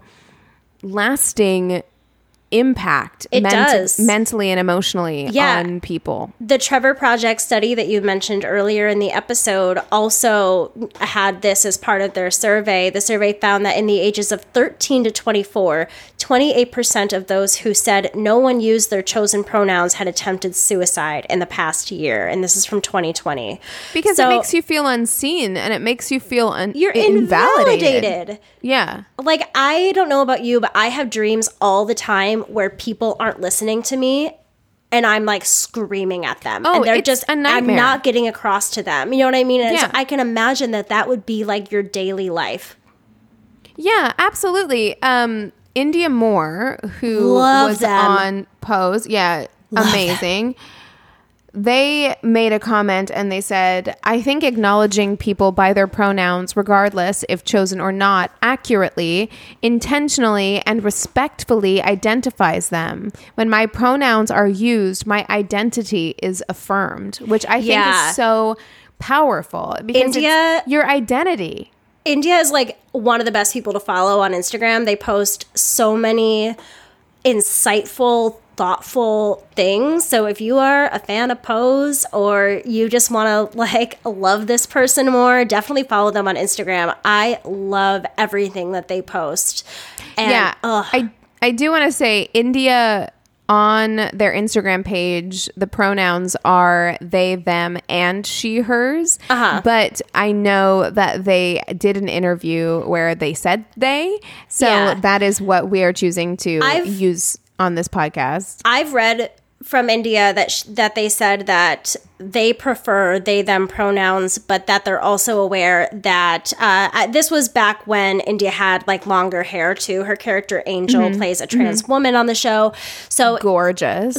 Speaker 3: lasting impact.
Speaker 4: It does.
Speaker 3: Mentally and emotionally on people.
Speaker 4: The Trevor Project study that you mentioned earlier in the episode also had this as part of their survey. The survey found that in the ages of 13 to 24, 28% of those who said no one used their chosen pronouns had attempted suicide in the past year. And this is from 2020.
Speaker 3: Because it makes you feel unseen and it makes you feel
Speaker 4: you're invalidated.
Speaker 3: Yeah.
Speaker 4: Like, I don't know about you, but I have dreams all the time where people aren't listening to me and I'm like screaming at them.
Speaker 3: Oh,
Speaker 4: and they're
Speaker 3: it's
Speaker 4: just,
Speaker 3: a nightmare.
Speaker 4: I'm not getting across to them. You know what I mean? And
Speaker 3: Yeah.
Speaker 4: so I can imagine that would be like your daily life.
Speaker 3: Yeah, absolutely. India Moore, who
Speaker 4: Love
Speaker 3: was
Speaker 4: them.
Speaker 3: on Pose, amazing. They made a comment and they said, I think acknowledging people by their pronouns, regardless if chosen or not, accurately, intentionally, and respectfully identifies them. When my pronouns are used, my identity is affirmed, which I think is so powerful because it's your identity.
Speaker 4: India is like one of the best people to follow on Instagram. They post so many insightful, thoughtful things. So if you are a fan of Pose or you just want to like love this person more, definitely follow them on Instagram. I love everything that they post. And,
Speaker 3: I do want to say India, on their Instagram page, the pronouns are they, them, and she, hers. But I know that they did an interview where they said they. So that is what we are choosing to use on this podcast.
Speaker 4: I've read from India that they said that they prefer they, them pronouns, but that they're also aware that this was back when India had like longer hair too. Her character Angel plays a trans woman on the show. So
Speaker 3: gorgeous.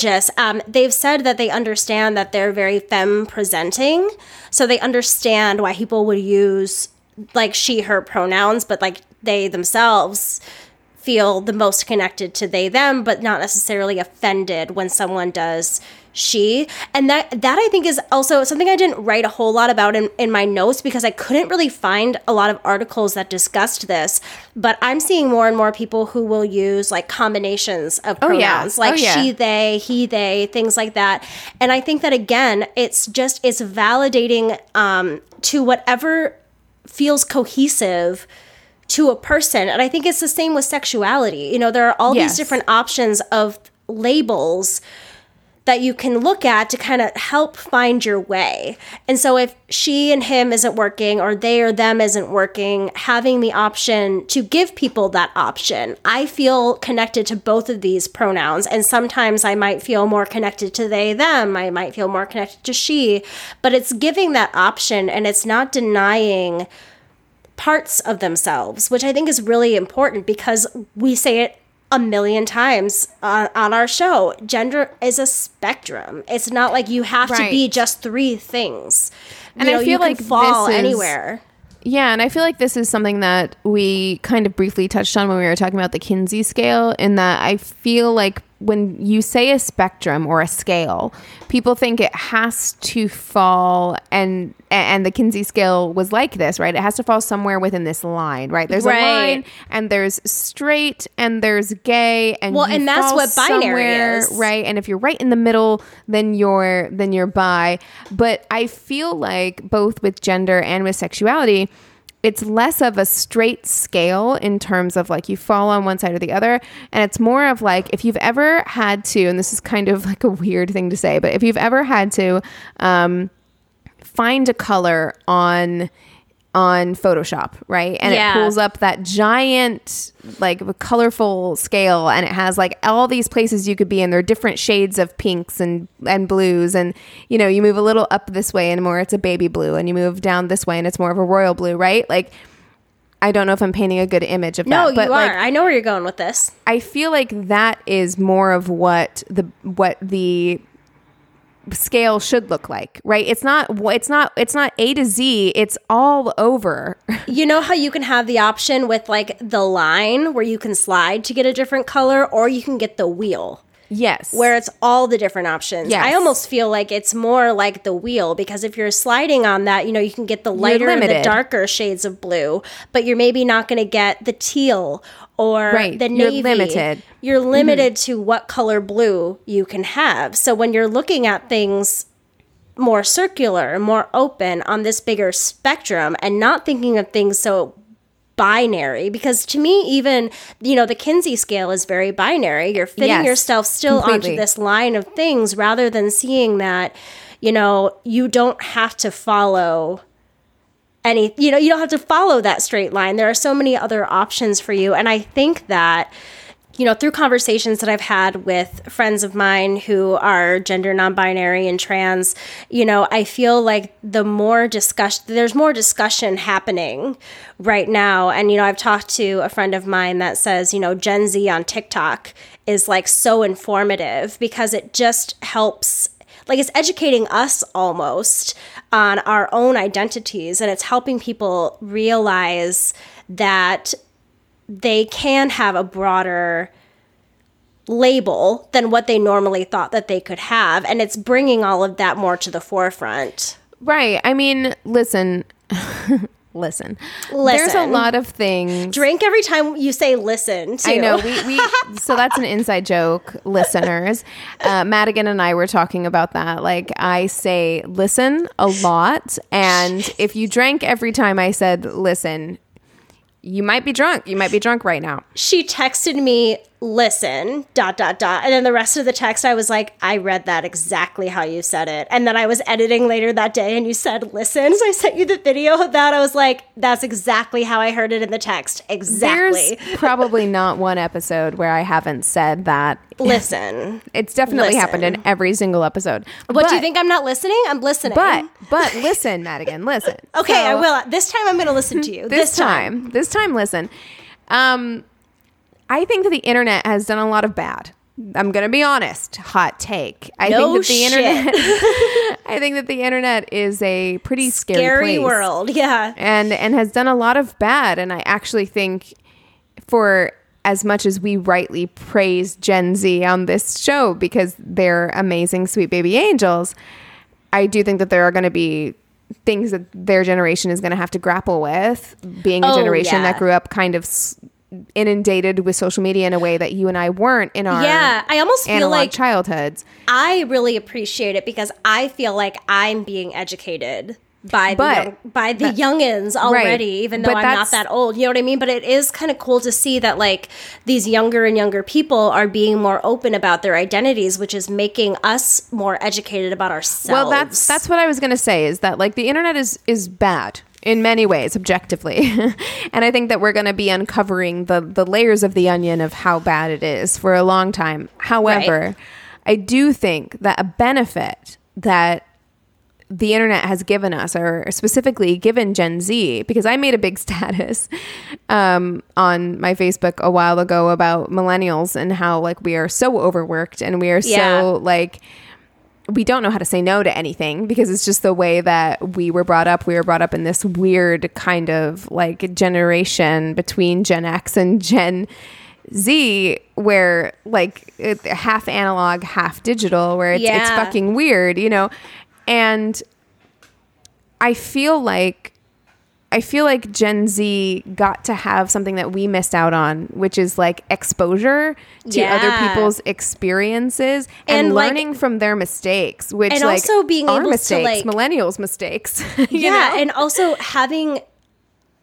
Speaker 4: They've said that they understand that they're very femme presenting. So they understand why people would use like she, her pronouns, but like they themselves feel the most connected to they, them, but not necessarily offended when someone does she. And that I think is also something I didn't write a whole lot about in my notes because I couldn't really find a lot of articles that discussed this. But I'm seeing more and more people who will use like combinations of pronouns, like she, they, he, they, things like that. And I think that again, it's validating to whatever feels cohesive to a person. And I think it's the same with sexuality. You know, there are all these different options of labels that you can look at to kind of help find your way. And so if she and him isn't working or they or them isn't working, having the option to give people that option. I feel connected to both of these pronouns. And sometimes I might feel more connected to they, them. I might feel more connected to she. But it's giving that option and it's not denying parts of themselves, which I think is really important because we say it a million times on our show. Gender is a spectrum. It's not like you have to be just three things.
Speaker 3: And I feel
Speaker 4: you
Speaker 3: like
Speaker 4: can fall
Speaker 3: this is,
Speaker 4: anywhere.
Speaker 3: Yeah, and I feel like this is something that we kind of briefly touched on when we were talking about the Kinsey scale, in that I feel like when you say a spectrum or a scale, people think it has to fall, and the Kinsey scale was like this, right? It has to fall somewhere within this line, right? There's a line, and there's straight, and there's gay, and
Speaker 4: and that's what binary is,
Speaker 3: right? And if you're right in the middle, then you're bi. But I feel like both with gender and with sexuality, it's less of a straight scale in terms of like you fall on one side or the other. And it's more of like, if you've ever had to, and this is kind of like a weird thing to say, but if you've ever had to find a color on on Photoshop, right? And it pulls up that giant, like, colorful scale, and it has like all these places you could be in. There are different shades of pinks and blues, and you know, you move a little up this way and more it's a baby blue, and you move down this way and it's more of a royal blue, right? Like, I don't know if I'm painting a good image of that.
Speaker 4: No,
Speaker 3: but
Speaker 4: you are. I know where you're going with this.
Speaker 3: I feel like that is more of what the scale should look like, right? It's not A to Z, it's all over.
Speaker 4: You know how you can have the option with like the line where you can slide to get a different color, or you can get the wheel.
Speaker 3: Yes.
Speaker 4: Where it's all the different options.
Speaker 3: Yes.
Speaker 4: I almost feel like it's more like the wheel, because if you're sliding on that, you know, you can get the lighter and the darker shades of blue, but you're maybe not going to get the teal or the navy.
Speaker 3: You're limited.
Speaker 4: You're limited to what color blue you can have. So when you're looking at things more circular, more open on this bigger spectrum, and not thinking of things so binary, because to me, even, you know, the Kinsey scale is very binary. You're fitting yourself still onto this line of things, rather than seeing that, you know, you don't have to follow you don't have to follow that straight line. There are so many other options for you. And I think that, you know, through conversations that I've had with friends of mine who are gender non-binary and trans, you know, I feel like there's more discussion happening right now. And, you know, I've talked to a friend of mine that says, you know, Gen Z on TikTok is like so informative, because it just helps, like, it's educating us almost on our own identities, and it's helping people realize that they can have a broader label than what they normally thought that they could have. And it's bringing all of that more to the forefront.
Speaker 3: Right. I mean, listen. Listen. There's a lot of things.
Speaker 4: Drink every time you say listen, too.
Speaker 3: I know. We so that's an inside joke, listeners. Madigan and I were talking about that. Like, I say listen a lot. And if you drank every time I said listen, you might be drunk. You might be drunk right now.
Speaker 4: She texted me, listen, ... And then the rest of the text, I was like, I read that exactly how you said it. And then I was editing later that day and you said, listen. So I sent you the video of that. I was like, that's exactly how I heard it in the text. Exactly.
Speaker 3: There's probably not one episode where I haven't said that.
Speaker 4: Listen.
Speaker 3: It's definitely happened in every single episode.
Speaker 4: What, do you think I'm not listening? I'm listening.
Speaker 3: But listen, Madigan, listen.
Speaker 4: Okay, so, I will. This time I'm going to listen to you. This time,
Speaker 3: listen. I think that the internet has done a lot of bad. I'm going to be honest. Hot take. I think that the internet is a pretty scary place.
Speaker 4: World. Yeah.
Speaker 3: And has done a lot of bad. And I actually think, for as much as we rightly praise Gen Z on this show because they're amazing, sweet baby angels, I do think that there are going to be things that their generation is going to have to grapple with, being a generation that grew up kind of inundated with social media in a way that you and I weren't in our
Speaker 4: I almost feel like
Speaker 3: childhoods.
Speaker 4: I really appreciate it, because I feel like I'm being educated by the youngins already, even though I'm not that old. You know what I mean? But it is kind of cool to see that, like, these younger and younger people are being more open about their identities, which is making us more educated about ourselves.
Speaker 3: Well, that's what I was going to say, is that, like, the internet is bad in many ways, objectively. And I think that we're going to be uncovering the layers of the onion of how bad it is for a long time. However, I do think that a benefit that the internet has given us, or specifically given Gen Z, because I made a big status on my Facebook a while ago about millennials and how, like, we are so overworked and we are so, like, we don't know how to say no to anything, because it's just the way that we were brought up. We were brought up in this weird kind of, like, generation between Gen X and Gen Z, where, like, half analog, half digital, where it's fucking weird, you know? And I feel like Gen Z got to have something that we missed out on, which is, like, exposure to other people's experiences and learning, like, from their mistakes, which, and
Speaker 4: also being
Speaker 3: our
Speaker 4: able
Speaker 3: mistakes,
Speaker 4: to, like,
Speaker 3: millennials' mistakes. You know?
Speaker 4: And also having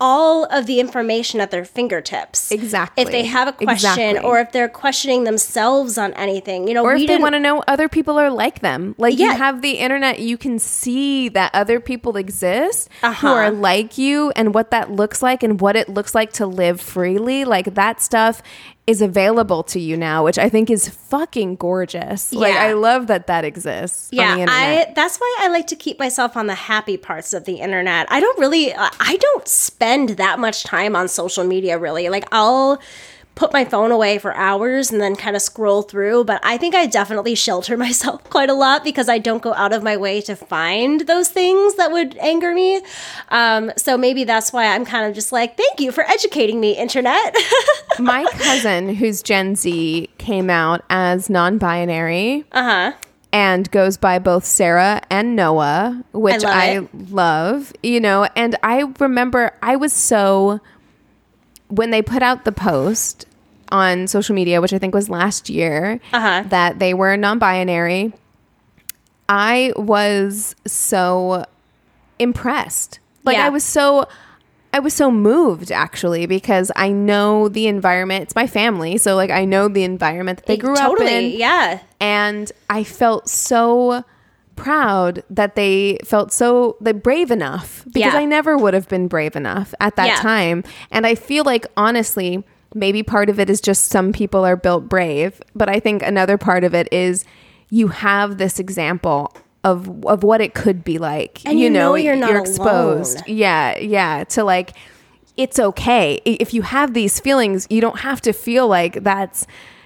Speaker 4: all of the information at their fingertips.
Speaker 3: Exactly.
Speaker 4: If they have a question or if they're questioning themselves on anything, you know,
Speaker 3: or if they want to know other people are like them. Like you
Speaker 4: Yeah.
Speaker 3: have the internet, you can see that other people exist who are like you and what that looks like and what it looks like to live freely. Like that stuff is available to you now, which I think is fucking gorgeous. Like
Speaker 4: Yeah.
Speaker 3: I love that that exists on the internet.
Speaker 4: That's why I like to keep myself on the happy parts of the internet. I don't spend that much time on social media really. Like I'll put my phone away for hours and then kind of scroll through, but I think I definitely shelter myself quite a lot because I don't go out of my way to find those things that would anger me. So maybe that's why I'm kind of just like, thank you for educating me, internet.
Speaker 3: My cousin, who's Gen Z, came out as non-binary. And goes by both Sarah and Noah, which I love, you know. And I remember when they put out the post on social media, which I think was last year, that they were non-binary, I was so impressed. Like I was so moved actually, because I know the environment. It's my family, so like I know the environment that they grew up in.
Speaker 4: Yeah.
Speaker 3: And I felt so proud that they felt brave enough, because I never would have been brave enough at that time. And I feel like honestly, maybe part of it is just some people are built brave, but I think another part of it is you have this example of what it could be like,
Speaker 4: and you know you're not
Speaker 3: exposed
Speaker 4: alone.
Speaker 3: Yeah to like, it's okay if you have these feelings. You don't have to feel like that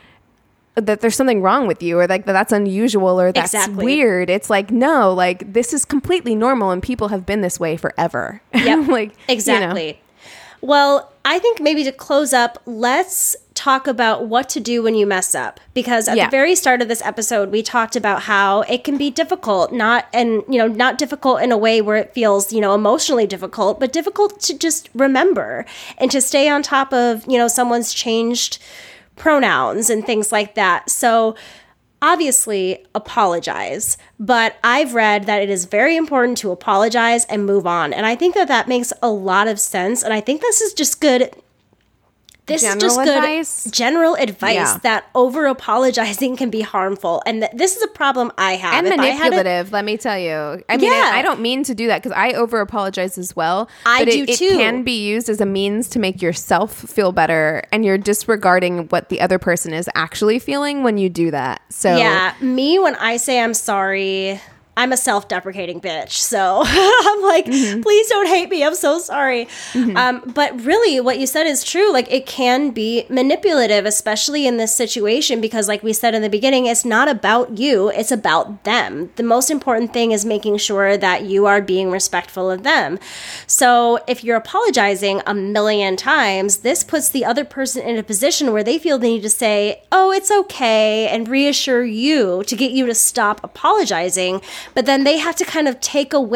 Speaker 3: there's something wrong with you, or like that's unusual, or that's weird. It's like, no, like this is completely normal and people have been this way forever.
Speaker 4: Yep.
Speaker 3: Like
Speaker 4: exactly.
Speaker 3: You know.
Speaker 4: Well, I think maybe to close up, let's talk about what to do when you mess up, because at the very start of this episode we talked about how it can be difficult, not difficult in a way where it feels, you know, emotionally difficult, but difficult to just remember and to stay on top of, you know, someone's changed pronouns and things like that. So obviously apologize, but I've read that it is very important to apologize and move on. And I think that makes a lot of sense. And I think this is just good. This is just good general advice that over apologizing can be harmful. And this is a problem I have.
Speaker 3: And manipulative, let me tell you. I mean, I don't mean to do that, because I over apologize as well.
Speaker 4: I do too.
Speaker 3: It can be used as a means to make yourself feel better, and you're disregarding what the other person is actually feeling when you do that. So
Speaker 4: yeah, me, when I say I'm sorry, I'm a self-deprecating bitch. So I'm like, please don't hate me. I'm so sorry. But really what you said is true. Like it can be manipulative, especially in this situation, because like we said in the beginning, it's not about you. It's about them. The most important thing is making sure that you are being respectful of them. So if you're apologizing a million times, this puts the other person in a position where they feel they need to say, oh, it's okay, and reassure you to get you to stop apologizing. But then they have to kind of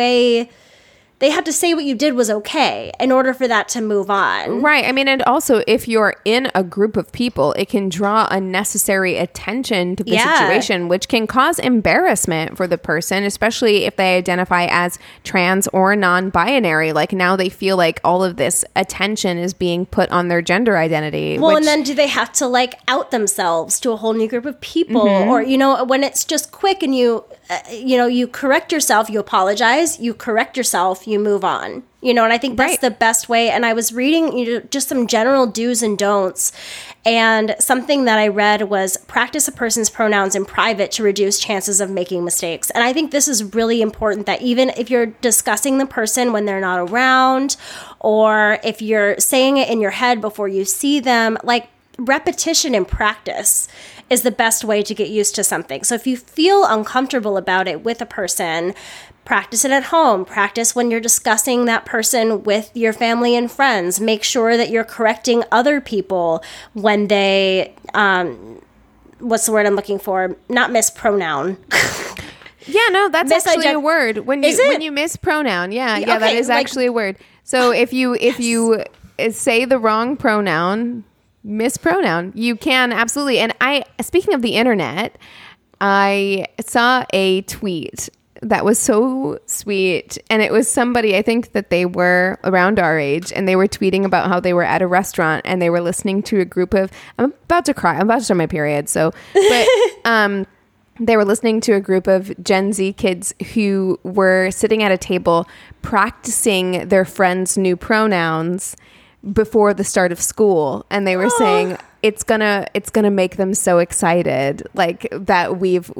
Speaker 4: they have to say what you did was okay in order for that to move on.
Speaker 3: Right. I mean, and also if you're in a group of people, it can draw unnecessary attention to the situation, which can cause embarrassment for the person, especially if they identify as trans or non-binary. Like now they feel like all of this attention is being put on their gender identity.
Speaker 4: Well, and then do they have to like out themselves to a whole new group of people? Or, you know, when it's just quick and you correct yourself, you apologize, you correct yourself, you move on. You know, and I think that's the best way. And I was reading just some general do's and don'ts. And something that I read was practice a person's pronouns in private to reduce chances of making mistakes. And I think this is really important, that even if you're discussing the person when they're not around, or if you're saying it in your head before you see them, like repetition and practice is the best way to get used to something. So if you feel uncomfortable about it with a person, practice it at home. Practice when you're discussing that person with your family and friends. Make sure that you're correcting other people when they, what's the word I'm looking for? Not mispronoun.
Speaker 3: Yeah, no, that's actually a word. When you mispronoun, okay, that is actually a word. So if you say the wrong pronoun, mispronoun, you can absolutely. And speaking of the internet, I saw a tweet that was so sweet. And it was somebody, I think that they were around our age, and they were tweeting about how they were at a restaurant and they were listening to a group of, I'm about to cry. I'm about to start my period. So, but, they were listening to a group of Gen Z kids who were sitting at a table practicing their friends' new pronouns before the start of school. And they were saying it's gonna make them so excited, like that we've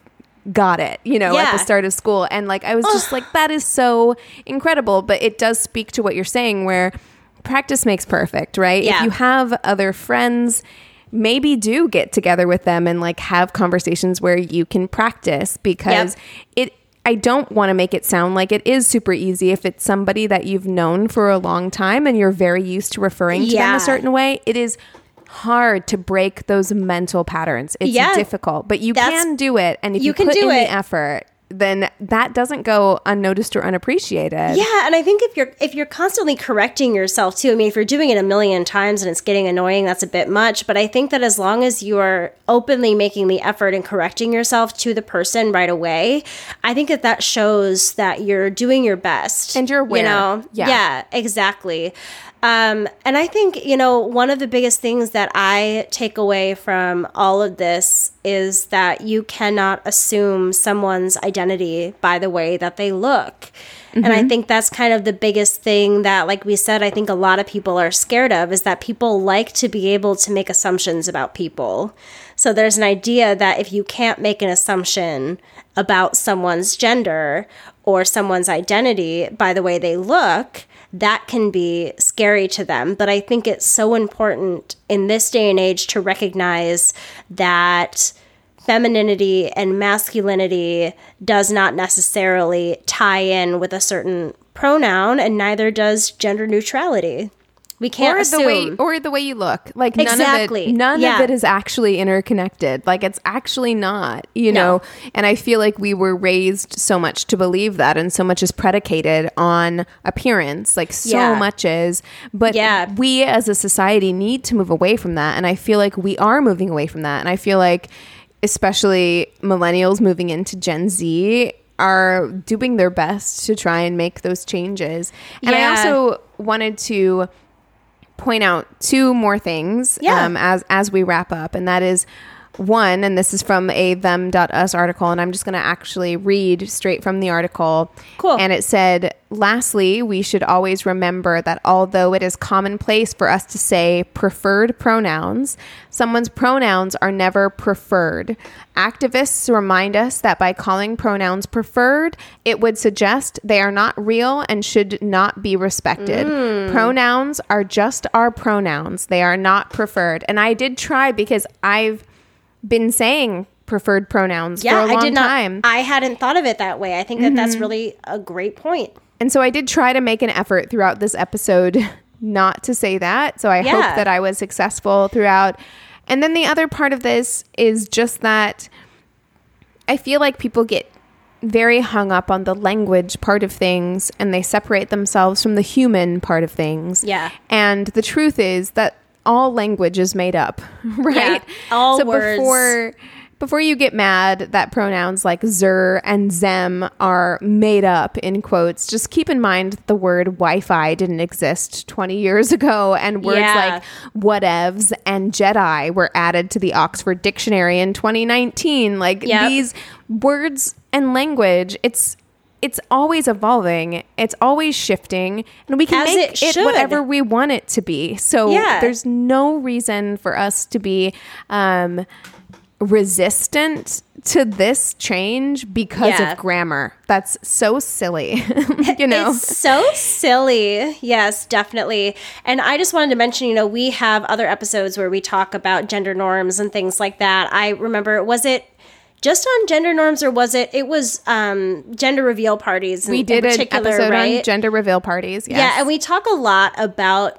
Speaker 3: got it, at the start of school. And like, I was just like, that is so incredible. But it does speak to what you're saying, where practice makes perfect, right?
Speaker 4: Yeah.
Speaker 3: If you have other friends, maybe do get together with them and like have conversations where you can practice, because I don't want to make it sound like it is super easy. If it's somebody that you've known for a long time and you're very used to referring to them a certain way, it is hard to break those mental patterns. It's difficult, but you can do it. And if you put in the effort, then that doesn't go unnoticed or unappreciated.
Speaker 4: Yeah, and I think if you're constantly correcting yourself too, I mean, if you're doing it a million times and it's getting annoying, that's a bit much. But I think that as long as you are openly making the effort and correcting yourself to the person right away, I think that shows that you're doing your best.
Speaker 3: And you're aware.
Speaker 4: Yeah, exactly. And I think, one of the biggest things that I take away from all of this is that you cannot assume someone's identity by the way that they look. Mm-hmm. And I think that's kind of the biggest thing that, like we said, I think a lot of people are scared of, is that people like to be able to make assumptions about people. So there's an idea that if you can't make an assumption about someone's gender or someone's identity by the way they look, that can be scary to them. But I think it's so important in this day and age to recognize that femininity and masculinity does not necessarily tie in with a certain pronoun, and neither does gender neutrality. We can't assume.
Speaker 3: Or the way you look. Like,
Speaker 4: exactly.
Speaker 3: None of it is actually interconnected. Like, it's actually not, know? And I feel like we were raised so much to believe that, and so much is predicated on appearance. Like, so much is. But we as a society need to move away from that. And I feel like we are moving away from that. And I feel like especially millennials moving into Gen Z are doing their best to try and make those changes. And I also wanted to point out two more things as we wrap up, and that is one, and this is from a them.us article, and I'm just going to actually read straight from the article.
Speaker 4: Cool.
Speaker 3: And it said, lastly, we should always remember that although it is commonplace for us to say preferred pronouns, someone's pronouns are never preferred. Activists remind us that by calling pronouns preferred, it would suggest they are not real and should not be respected. Pronouns are just our pronouns. They are not preferred. And I did try, because I've been saying preferred pronouns for a long time.
Speaker 4: I hadn't thought of it that way. I think that that's really a great point.
Speaker 3: And so I did try to make an effort throughout this episode not to say that. So I hope that I was successful throughout. And then the other part of this is just that I feel like people get very hung up on the language part of things, and they separate themselves from the human part of things.
Speaker 4: Yeah.
Speaker 3: And the truth is that all language is made up, right?
Speaker 4: Yeah, all words.
Speaker 3: Before you get mad that pronouns like zer and zem are made up, in quotes, just keep in mind that the word Wi-Fi didn't exist 20 years ago, and words like whatevs and Jedi were added to the Oxford Dictionary in 2019. Like, these words and language, it's always evolving. It's always shifting, and we can make it whatever we want it to be. So there's no reason for us to be resistant to this change because of grammar. That's so silly.
Speaker 4: It's so silly. Yes, definitely. And I just wanted to mention, we have other episodes where we talk about gender norms and things like that. I remember, was it just on gender norms, or was it was gender reveal parties?
Speaker 3: We did an episode on gender reveal parties. Yes.
Speaker 4: Yeah, and we talk a lot about,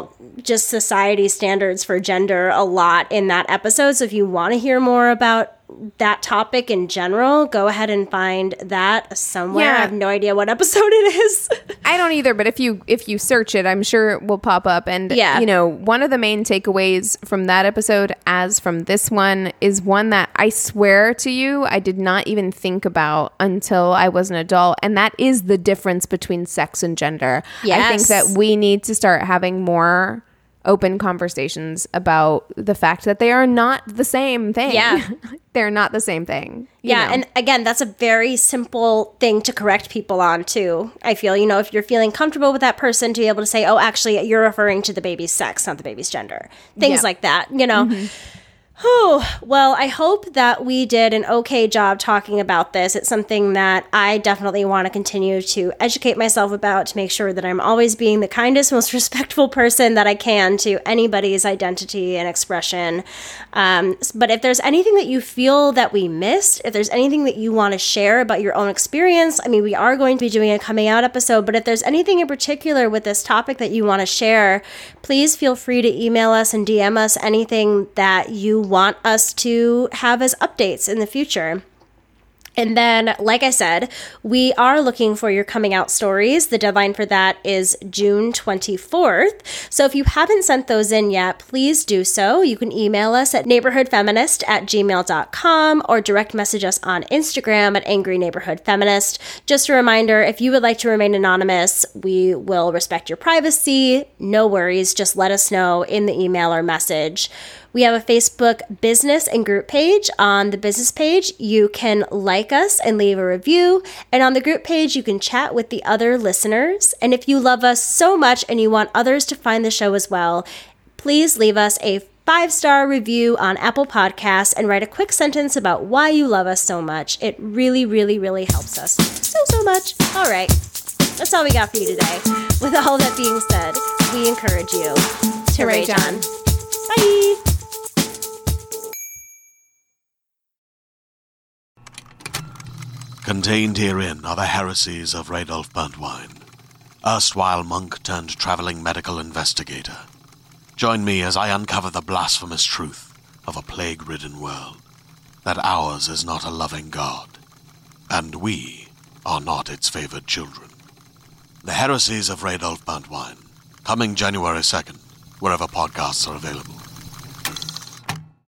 Speaker 4: just society standards for gender a lot in that episode. So if you want to hear more about that topic in general, go ahead and find that somewhere.
Speaker 3: Yeah.
Speaker 4: I have no idea what episode it is.
Speaker 3: I don't either, but if you search it, I'm sure it will pop up. And, you know, one of the main takeaways from that episode, as from this one, is one that I swear to you, I did not even think about until I was an adult. And that is the difference between sex and gender.
Speaker 4: Yes.
Speaker 3: I think that we need to start having more open conversations about the fact that they are not the same thing.
Speaker 4: Yeah.
Speaker 3: They're not the same thing. you
Speaker 4: Yeah,
Speaker 3: know.
Speaker 4: and again, that's a very simple thing to correct people on, too. I feel, you know, if you're feeling comfortable with that person, to be able to say, oh, actually, you're referring to the baby's sex, not the baby's gender. Things like that, you know. Oh, well, I hope that we did an okay job talking about this. It's something that I definitely want to continue to educate myself about, to make sure that I'm always being the kindest, most respectful person that I can to anybody's identity and expression. But if there's anything that you feel that we missed, if there's anything that you want to share about your own experience, I mean, we are going to be doing a coming out episode, but if there's anything in particular with this topic that you want to share, please feel free to email us and DM us anything that you want us to have as updates in the future. And then, like I said, we are looking for your coming out stories. The deadline for that is June 24th. So if you haven't sent those in yet, please do so. You can email us at neighborhoodfeminist@gmail.com or direct message us on Instagram at Angry Neighborhood Feminist. Just a reminder, if you would like to remain anonymous, we will respect your privacy. No worries. Just let us know in the email or message. We have a Facebook business and group page. On the business page, you can like us and leave a review. And on the group page, you can chat with the other listeners. And if you love us so much and you want others to find the show as well, please leave us a 5-star review on Apple Podcasts and write a quick sentence about why you love us so much. It really, really, really helps us so much. All right. That's all we got for you today. With all that being said, we encourage you to rage on. Bye.
Speaker 5: Contained herein are the heresies of Radolf Burntwine, erstwhile monk turned traveling medical investigator. Join me as I uncover the blasphemous truth of a plague-ridden world, that ours is not a loving God, and we are not its favored children. The heresies of Radolf Burntwine, coming January 2nd, wherever podcasts are available.